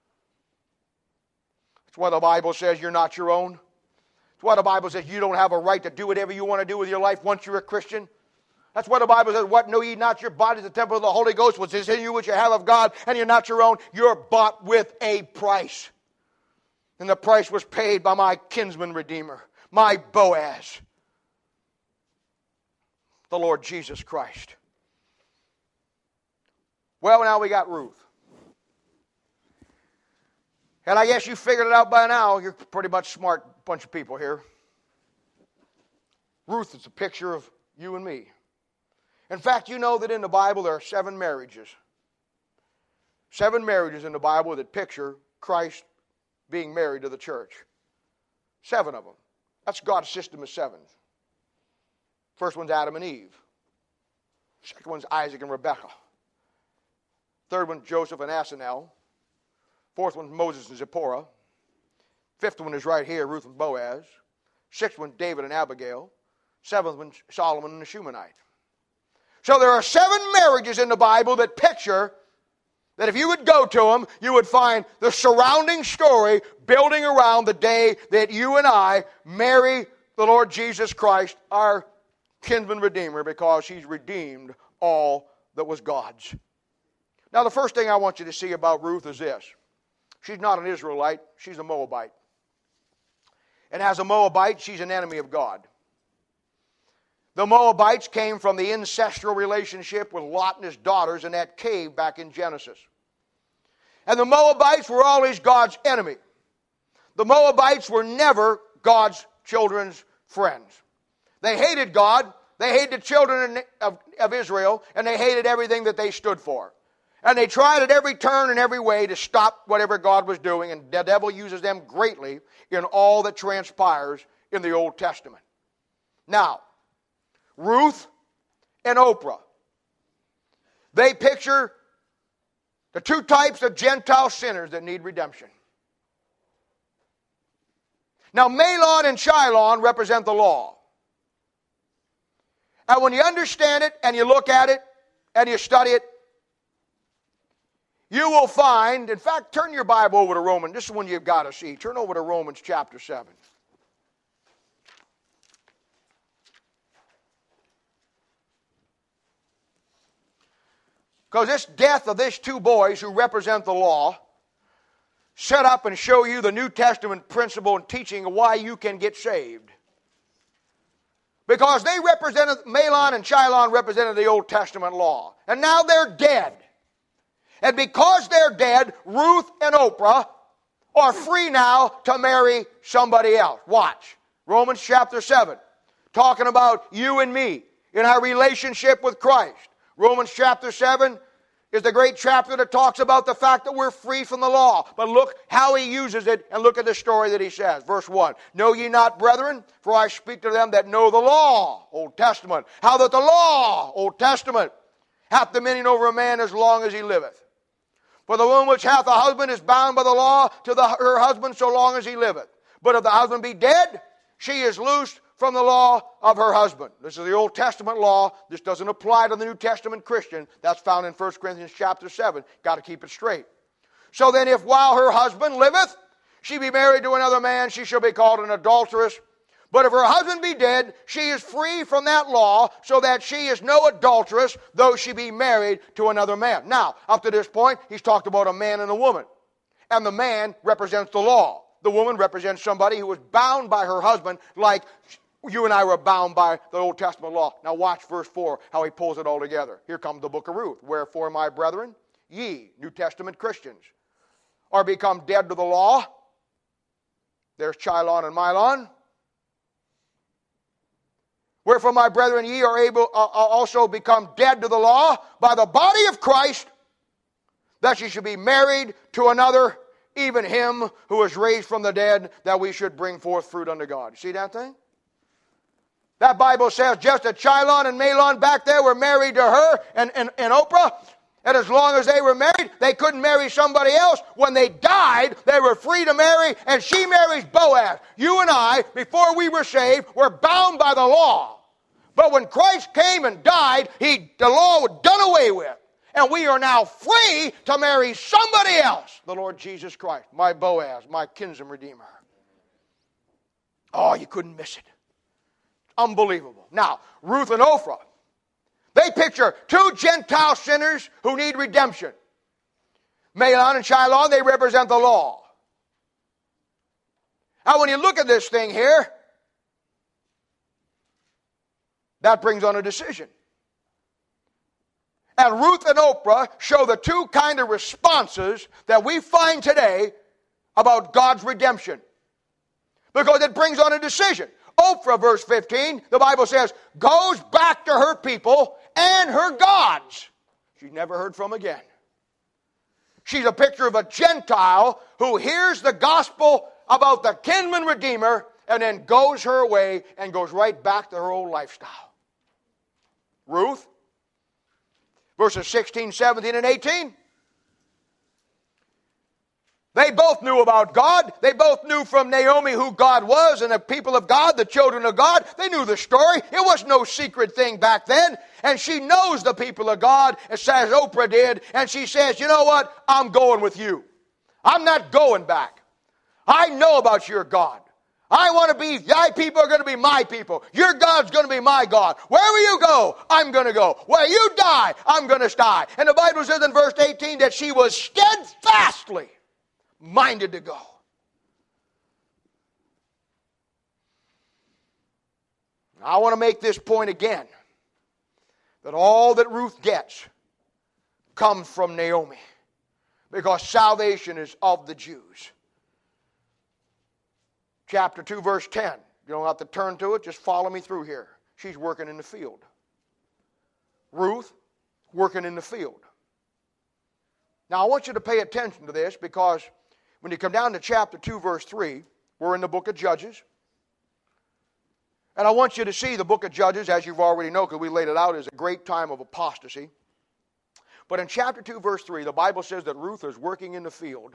That's why the Bible says you're not your own. That's why the Bible says you don't have a right to do whatever you want to do with your life once you're a Christian. That's why the Bible says, what, know ye not your body is the temple of the Holy Ghost, which is in you, which you have of God, and you're not your own. You're bought with a price. And the price was paid by my kinsman redeemer, my Boaz, the Lord Jesus Christ. Well, now we got Ruth. And I guess you figured it out by now. You're pretty much smart bunch of people here. Ruth is a picture of you and me. In fact, you know that in the Bible there are seven marriages. Seven marriages in the Bible that picture Christ being married to the church. Seven of them. That's God's system of sevens. First one's Adam and Eve. Second one's Isaac and Rebekah. Third one's Joseph and Asenel. Fourth one's Moses and Zipporah. Fifth one is right here, Ruth and Boaz. Sixth one, David and Abigail. Seventh one, Solomon and the Shunammite. So there are seven marriages in the Bible that picture that if you would go to them, you would find the surrounding story building around the day that you and I marry the Lord Jesus Christ, our kinsman redeemer, because He's redeemed all that was God's. Now the first thing I want you to see about Ruth is this. She's not an Israelite, she's a Moabite. And as a Moabite, she's an enemy of God. The Moabites came from the ancestral relationship with Lot and his daughters in that cave back in Genesis. And the Moabites were always God's enemy. The Moabites were never God's children's friends. They hated God, they hated the children of, of Israel, and they hated everything that they stood for. And they tried at every turn and every way to stop whatever God was doing, and the devil uses them greatly in all that transpires in the Old Testament. Now, Ruth and Oprah, they picture the two types of Gentile sinners that need redemption. Now, Mahlon and Chilion represent the law. And when you understand it and you look at it and you study it, you will find, in fact, turn your Bible over to Romans. This is one you've got to see. Turn over to Romans chapter seven. Because this death of these two boys who represent the law set up and show you the New Testament principle and teaching of why you can get saved. Because they represented, Mahlon and Chilion represented the Old Testament law. And now they're dead. And because they're dead, Ruth and Oprah are free now to marry somebody else. Watch. Romans chapter seven. Talking about you and me in our relationship with Christ. Romans chapter seven is the great chapter that talks about the fact that we're free from the law. But look how he uses it, and look at the story that he says. Verse one. Know ye not, brethren, for I speak to them that know the law, Old Testament. How that the law, Old Testament, hath dominion over a man as long as he liveth. For the woman which hath a husband is bound by the law to the, her husband so long as he liveth. But if the husband be dead, she is loosed from the law of her husband. This is the Old Testament law. This doesn't apply to the New Testament Christian. That's found in First Corinthians chapter seven. Got to keep it straight. So then if while her husband liveth, she be married to another man, she shall be called an adulteress. But if her husband be dead, she is free from that law, so that she is no adulteress, though she be married to another man. Now, up to this point, he's talked about a man and a woman. And the man represents the law. The woman represents somebody who was bound by her husband like you and I were bound by the Old Testament law. Now watch verse four, how he pulls it all together. Here comes the book of Ruth. Wherefore, my brethren, ye, New Testament Christians, are become dead to the law. There's Chilion and Mahlon. Wherefore, my brethren, ye are able uh, also become dead to the law by the body of Christ, that ye should be married to another, even him who was raised from the dead, that we should bring forth fruit unto God. You see that thing? That Bible says just as Chilon and Mahlon back there were married to her and, and, and Oprah, and as long as they were married, they couldn't marry somebody else. When they died, they were free to marry, and she marries Boaz. You and I, before we were saved, were bound by the law. But when Christ came and died, he, the law was done away with. And we are now free to marry somebody else. The Lord Jesus Christ, my Boaz, my kinsman redeemer. Oh, you couldn't miss it. Unbelievable. Now, Ruth and Ophrah, they picture two Gentile sinners who need redemption. Mahlon and Chilon, they represent the law. Now, when you look at this thing here, that brings on a decision. And Ruth and Ophrah show the two kind of responses that we find today about God's redemption. Because it brings on a decision. Ophrah, verse fifteen, the Bible says, goes back to her people and her gods. She's never heard from again. She's a picture of a Gentile who hears the gospel about the kinsman redeemer and then goes her way and goes right back to her old lifestyle. Ruth, verses sixteen, seventeen, and eighteen. They both knew about God. They both knew from Naomi who God was and the people of God, the children of God. They knew the story. It was no secret thing back then. And she knows the people of God, as Ophrah did. And she says, you know what? I'm going with you. I'm not going back. I know about your God. I want to be, thy people are going to be my people. Your God's going to be my God. Wherever you go, I'm going to go. Where you die, I'm going to die. And the Bible says in verse eighteen that she was steadfastly minded to go. I want to make this point again, that all that Ruth gets comes from Naomi, because salvation is of the Jews. Chapter two, verse ten. You don't have to turn to it, just follow me through here. She's working in the field. Ruth, working in the field. Now I want you to pay attention to this, because when you come down to chapter two, verse three, we're in the book of Judges. And I want you to see the book of Judges, as you've already know, because we laid it out, as a great time of apostasy. But in chapter two, verse three, the Bible says that Ruth is working in the field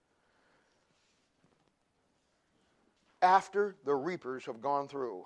after the reapers have gone through.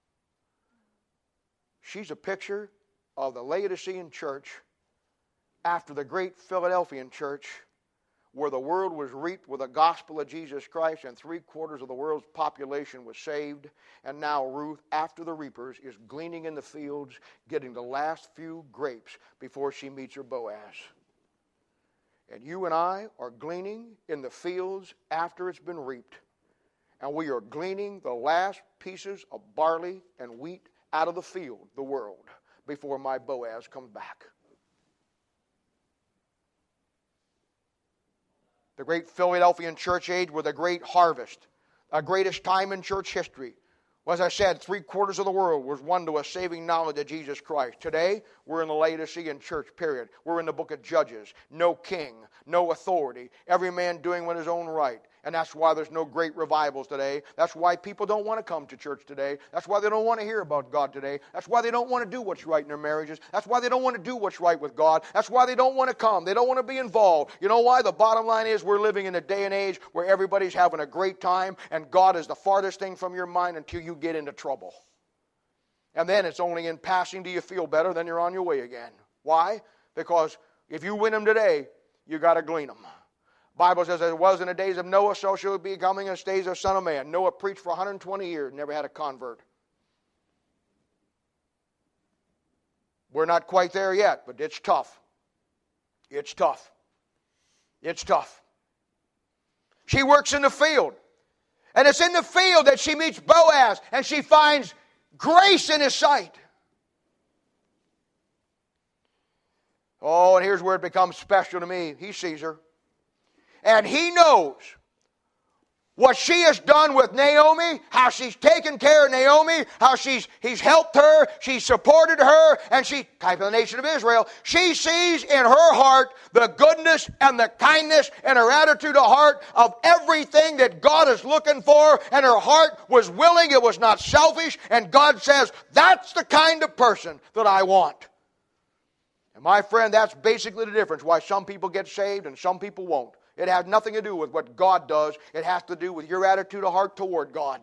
She's a picture of the Laodicean church after the great Philadelphian church, where the world was reaped with the gospel of Jesus Christ and three quarters of the world's population was saved. And now Ruth, after the reapers, is gleaning in the fields, getting the last few grapes before she meets her Boaz. And you and I are gleaning in the fields after it's been reaped. And we are gleaning the last pieces of barley and wheat out of the field, the world, before my Boaz comes back. The great Philadelphian church age with a great harvest, a greatest time in church history. Well, as I said, three quarters of the world was won to a saving knowledge of Jesus Christ. Today, we're in the Laodicean church period. We're in the book of Judges. No king, no authority. Every man doing what his own right. And that's why there's no great revivals today. That's why people don't want to come to church today. That's why they don't want to hear about God today. That's why they don't want to do what's right in their marriages. That's why they don't want to do what's right with God. That's why they don't want to come. They don't want to be involved. You know why? The bottom line is we're living in a day and age where everybody's having a great time, and God is the farthest thing from your mind until you get into trouble. And then it's only in passing do you feel better, then you're on your way again. Why? Because if you win them today, you got to glean them. Bible says, as it was in the days of Noah, so shall it be coming in the days of the Son of Man. Noah preached for one hundred twenty years, never had a convert. We're not quite there yet, but it's tough. It's tough. It's tough. She works in the field. And it's in the field that she meets Boaz, and she finds grace in his sight. Oh, and here's where it becomes special to me. He sees her. And he knows what she has done with Naomi, how she's taken care of Naomi, how she's he's helped her, she's supported her, and she, type of the nation of Israel, she sees in her heart the goodness and the kindness and her attitude of heart of everything that God is looking for, and her heart was willing, it was not selfish, and God says, that's the kind of person that I want. And my friend, that's basically the difference why some people get saved and some people won't. It has nothing to do with what God does. It has to do with your attitude of heart toward God.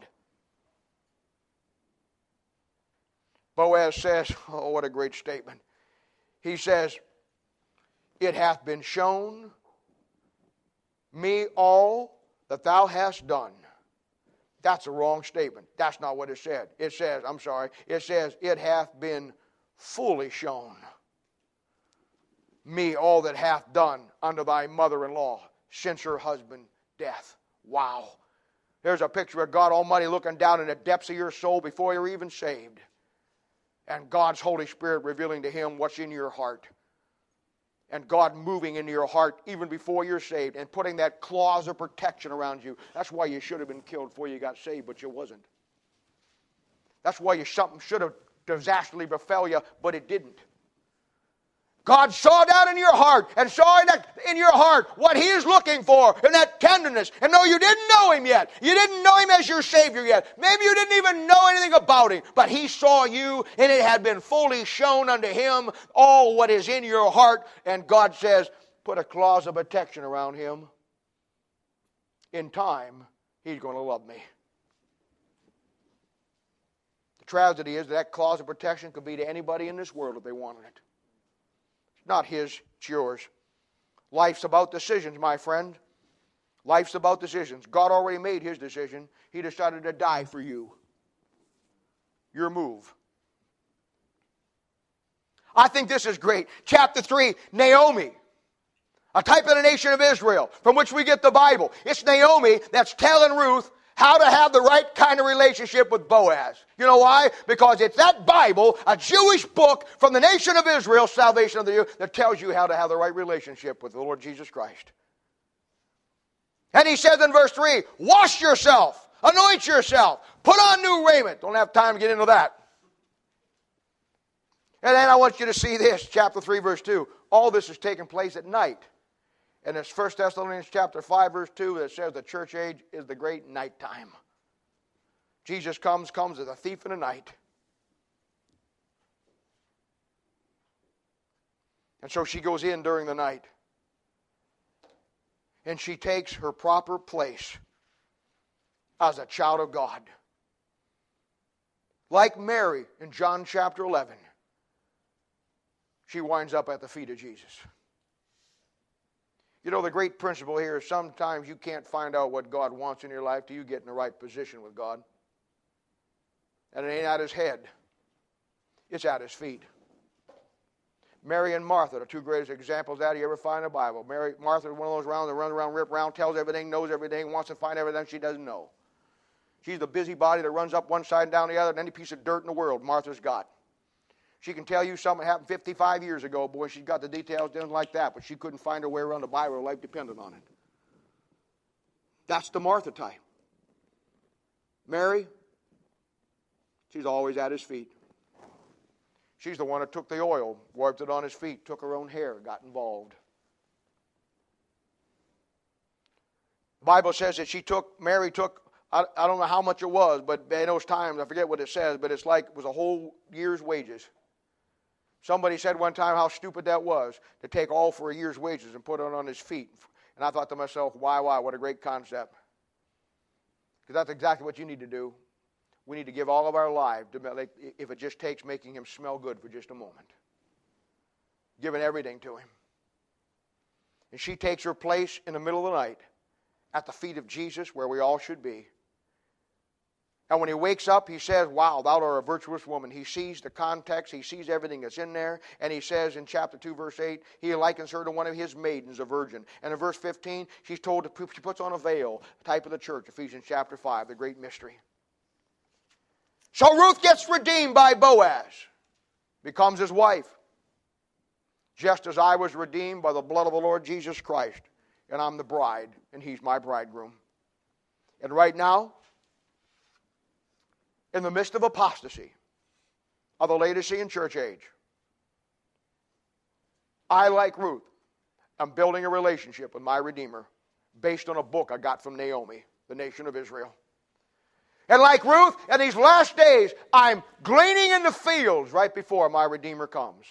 Boaz says, oh, what a great statement. He says, it hath been shown me all that thou hast done. That's a wrong statement. That's not what it said. It says, I'm sorry, it says, it hath been fully shown me all that hath done unto thy mother-in-law since her husband's death. Wow. There's a picture of God Almighty looking down in the depths of your soul before you're even saved. And God's Holy Spirit revealing to him what's in your heart. And God moving into your heart even before you're saved and putting that clause of protection around you. That's why you should have been killed before you got saved, but you wasn't. That's why you something should have disastrously befell you, but it didn't. God saw down in your heart and saw in, that, in your heart what He is looking for in that tenderness. And no, you didn't know Him yet. You didn't know Him as your Savior yet. Maybe you didn't even know anything about Him. But He saw you and it had been fully shown unto Him all what is in your heart. And God says, put a clause of protection around Him. In time, He's going to love me. The tragedy is that, that clause of protection could be to anybody in this world if they wanted it. Not his, it's yours. Life's about decisions, my friend. Life's about decisions. God already made His decision. He decided to die for you. Your move. I think this is great. Chapter three, Naomi, a type of the nation of Israel, from which we get the Bible. It's Naomi that's telling Ruth how to have the right kind of relationship with Boaz. You know why? Because it's that Bible, a Jewish book from the nation of Israel, salvation of the Jew, that tells you how to have the right relationship with the Lord Jesus Christ. And he says in verse three, wash yourself, anoint yourself, put on new raiment. Don't have time to get into that. And then I want you to see this, chapter three, verse two. All this is taking place at night. And it's First Thessalonians chapter five, verse two, that says the church age is the great nighttime. Jesus comes, comes as a thief in the night. And so she goes in during the night. And she takes her proper place as a child of God. Like Mary in John chapter eleven, she winds up at the feet of Jesus. You know, the great principle here is sometimes you can't find out what God wants in your life till you get in the right position with God. And it ain't at His head. It's at His feet. Mary and Martha, the two greatest examples that you ever find in the Bible. Mary, Martha is one of those round that runs around, rip around, tells everything, knows everything, wants to find everything she doesn't know. She's the busybody that runs up one side and down the other, and any piece of dirt in the world Martha's got. She can tell you something happened fifty-five years ago. Boy, she's got the details down like that, but she couldn't find her way around the Bible. Her life depended on it. That's the Martha type. Mary, she's always at His feet. She's the one that took the oil, wiped it on His feet, took her own hair, got involved. The Bible says that she took, Mary took, I, I don't know how much it was, but in those times, I forget what it says, but it's like it was a whole year's wages. Somebody said one time how stupid that was, to take all for a year's wages and put it on His feet. And I thought to myself, why, why, what a great concept. Because that's exactly what you need to do. We need to give all of our life, to, if it just takes making Him smell good for just a moment. Giving everything to Him. And she takes her place in the middle of the night at the feet of Jesus, where we all should be. And when he wakes up, he says, wow, thou art a virtuous woman. He sees the context. He sees everything that's in there. And he says in chapter two, verse eight, he likens her to one of his maidens, a virgin. And in verse fifteen, she's told to, she puts on a veil, type of the church, Ephesians chapter five, the great mystery. So Ruth gets redeemed by Boaz, becomes his wife. Just as I was redeemed by the blood of the Lord Jesus Christ. And I'm the bride, and he's my bridegroom. And right now, in the midst of apostasy of the Laodicean church age, I, like Ruth, am building a relationship with my Redeemer based on a book I got from Naomi, the nation of Israel. And like Ruth, in these last days, I'm gleaning in the fields right before my Redeemer comes.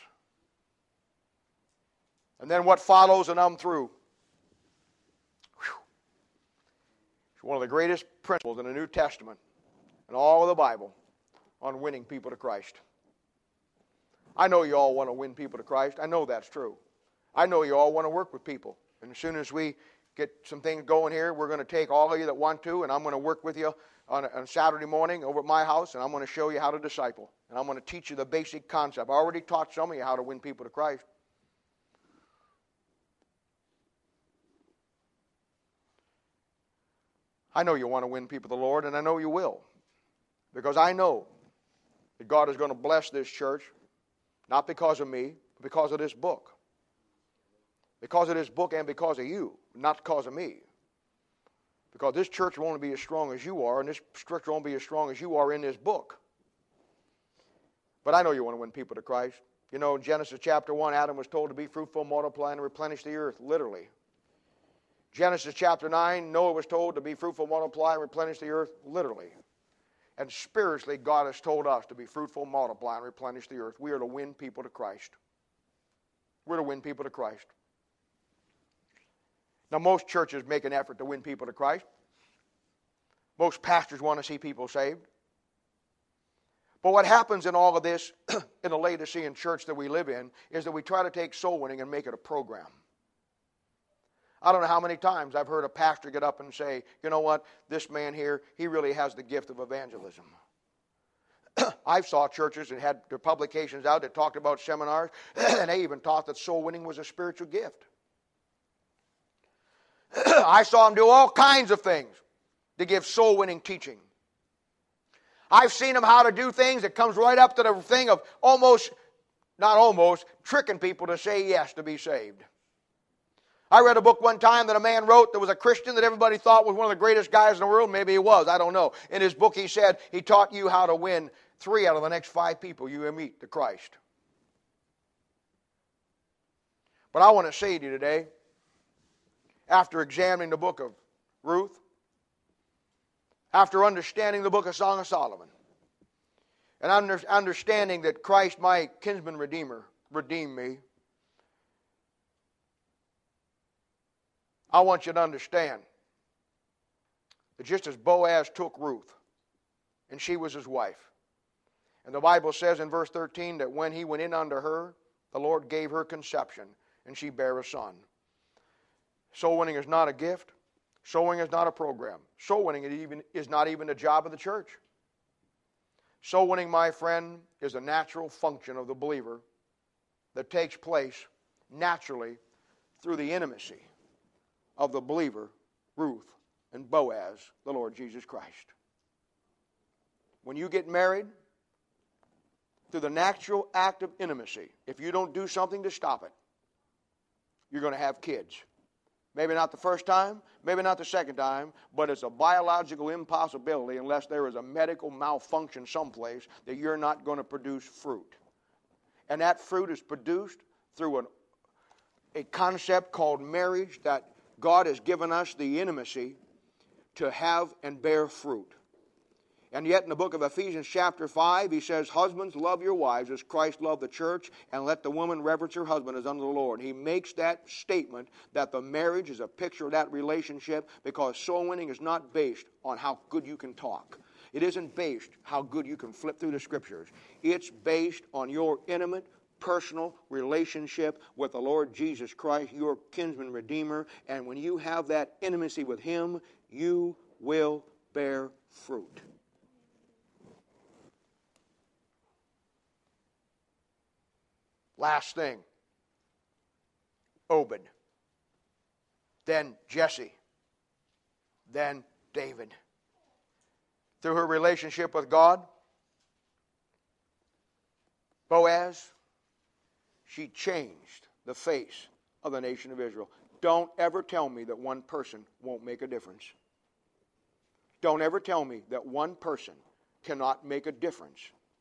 And then what follows, and I'm through. Whew. It's one of the greatest principles in the New Testament and all of the Bible on winning people to Christ. I know you all want to win people to Christ. I know that's true. I know you all want to work with people. And as soon as we get some things going here, we're going to take all of you that want to, and I'm going to work with you on, a, on Saturday morning over at my house, and I'm going to show you how to disciple. And I'm going to teach you the basic concept. I already taught some of you how to win people to Christ. I know you want to win people to the Lord, and I know you will. Because I know that God is going to bless this church, not because of me, but because of this book. Because of this book and because of you, not because of me. Because this church won't be as strong as you are, and this church won't be as strong as you are in this book. But I know you want to win people to Christ. You know, in Genesis chapter one, Adam was told to be fruitful, multiply, and replenish the earth, literally. Genesis chapter nine, Noah was told to be fruitful, multiply, and replenish the earth, literally. And spiritually, God has told us to be fruitful, multiply, and replenish the earth. We are to win people to Christ. We're to win people to Christ. Now, most churches make an effort to win people to Christ. Most pastors want to see people saved. But what happens in all of this, in the Laodicean church that we live in, is that we try to take soul winning and make it a program. I don't know how many times I've heard a pastor get up and say, you know what, this man here, he really has the gift of evangelism. I saw churches that had their publications out that talked about seminars, and they even taught that soul winning was a spiritual gift. I saw them do all kinds of things to give soul winning teaching. I've seen them how to do things that comes right up to the thing of almost, not almost, tricking people to say yes to be saved. I read a book one time that a man wrote that was a Christian that everybody thought was one of the greatest guys in the world. Maybe he was, I don't know. In his book he said he taught you how to win three out of the next five people you meet to Christ. But I want to say to you today, after examining the book of Ruth, after understanding the book of Song of Solomon, and under, understanding that Christ, my kinsman redeemer, redeemed me, I want you to understand that just as Boaz took Ruth, and she was his wife, and the Bible says in verse thirteen that when he went in unto her, the Lord gave her conception, and she bare a son. Soul winning is not a gift. Soul winning is not a program. Soul winning is, even, is not even the job of the church. Soul winning, my friend, is a natural function of the believer that takes place naturally through the intimacy of the believer, Ruth, and Boaz, the Lord Jesus Christ. When you get married, through the natural act of intimacy, if you don't do something to stop it, you're going to have kids. Maybe not the first time, maybe not the second time, but it's a biological impossibility unless there is a medical malfunction someplace that you're not going to produce fruit. And that fruit is produced through an, a concept called marriage that God has given us the intimacy to have and bear fruit. And yet in the book of Ephesians chapter five, he says, husbands, love your wives as Christ loved the church, and let the woman reverence her husband as unto the Lord. He makes that statement that the marriage is a picture of that relationship, because soul winning is not based on how good you can talk. It isn't based how good you can flip through the scriptures. It's based on your intimate, personal relationship with the Lord Jesus Christ, your kinsman redeemer. And when you have that intimacy with him, you will bear fruit. Last thing, Obed, then Jesse, then David. Through her relationship with God, Boaz, she changed the face of the nation of Israel. Don't ever tell me that one person won't make a difference. Don't ever tell me that one person cannot make a difference.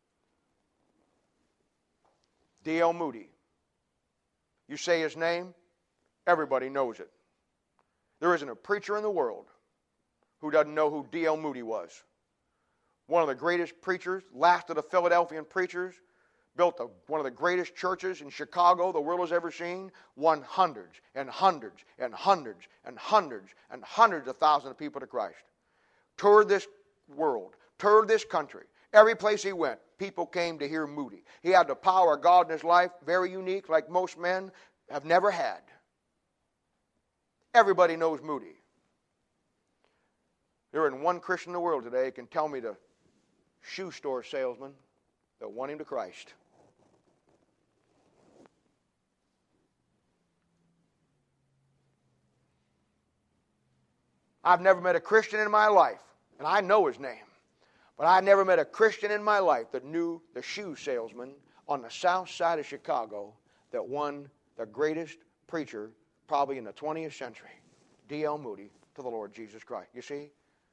D L Moody. You say his name, everybody knows it. There isn't a preacher in the world who doesn't know who D L Moody was. One of the greatest preachers, last of the Philadelphian preachers, built a, one of the greatest churches in Chicago the world has ever seen, won hundreds and hundreds and hundreds and hundreds and hundreds of thousands of people to Christ. Toured this world, toured this country. Every place he went, people came to hear Moody. He had the power of God in his life, very unique, like most men have never had. Everybody knows Moody. There isn't one Christian in the world today who can tell me the shoe store salesman that won him to Christ. I've never met a Christian in my life, and I know his name, but I never met a Christian in my life that knew the shoe salesman on the south side of Chicago that won the greatest preacher probably in the twentieth century, D L Moody, to the Lord Jesus Christ. You see,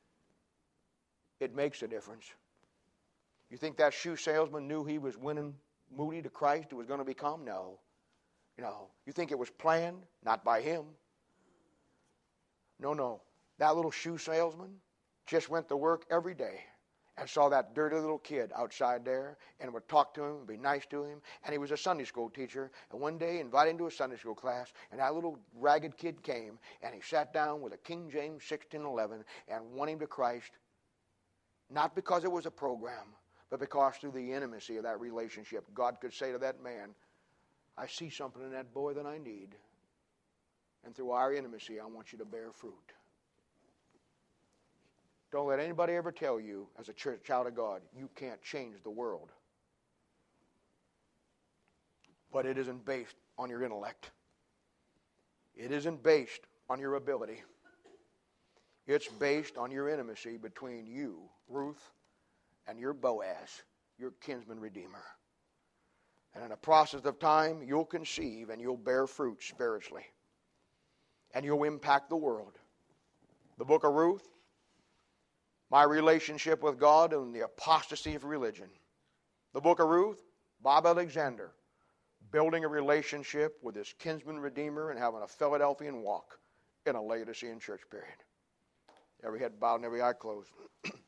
it makes a difference. You think that shoe salesman knew he was winning Moody to Christ, who was going to become? No. No. You think it was planned? Not by him. No, no. That little shoe salesman just went to work every day and saw that dirty little kid outside there and would talk to him and be nice to him. And he was a Sunday school teacher. And one day invited him to a Sunday school class, and that little ragged kid came, and he sat down with a King James sixteen eleven and won him to Christ, not because it was a program, but because through the intimacy of that relationship, God could say to that man, I see something in that boy that I need. And through our intimacy, I want you to bear fruit. Don't let anybody ever tell you, as a church, child of God, you can't change the world. But it isn't based on your intellect. It isn't based on your ability. It's based on your intimacy between you, Ruth, and your Boaz, your kinsman redeemer. And in a process of time, you'll conceive and you'll bear fruit spiritually. And you'll impact the world. The book of Ruth, my relationship with God and the apostasy of religion. The book of Ruth, Bob Alexander, building a relationship with his kinsman redeemer and having a Philadelphian walk in a Laodicean church period. Every head bowed and every eye closed.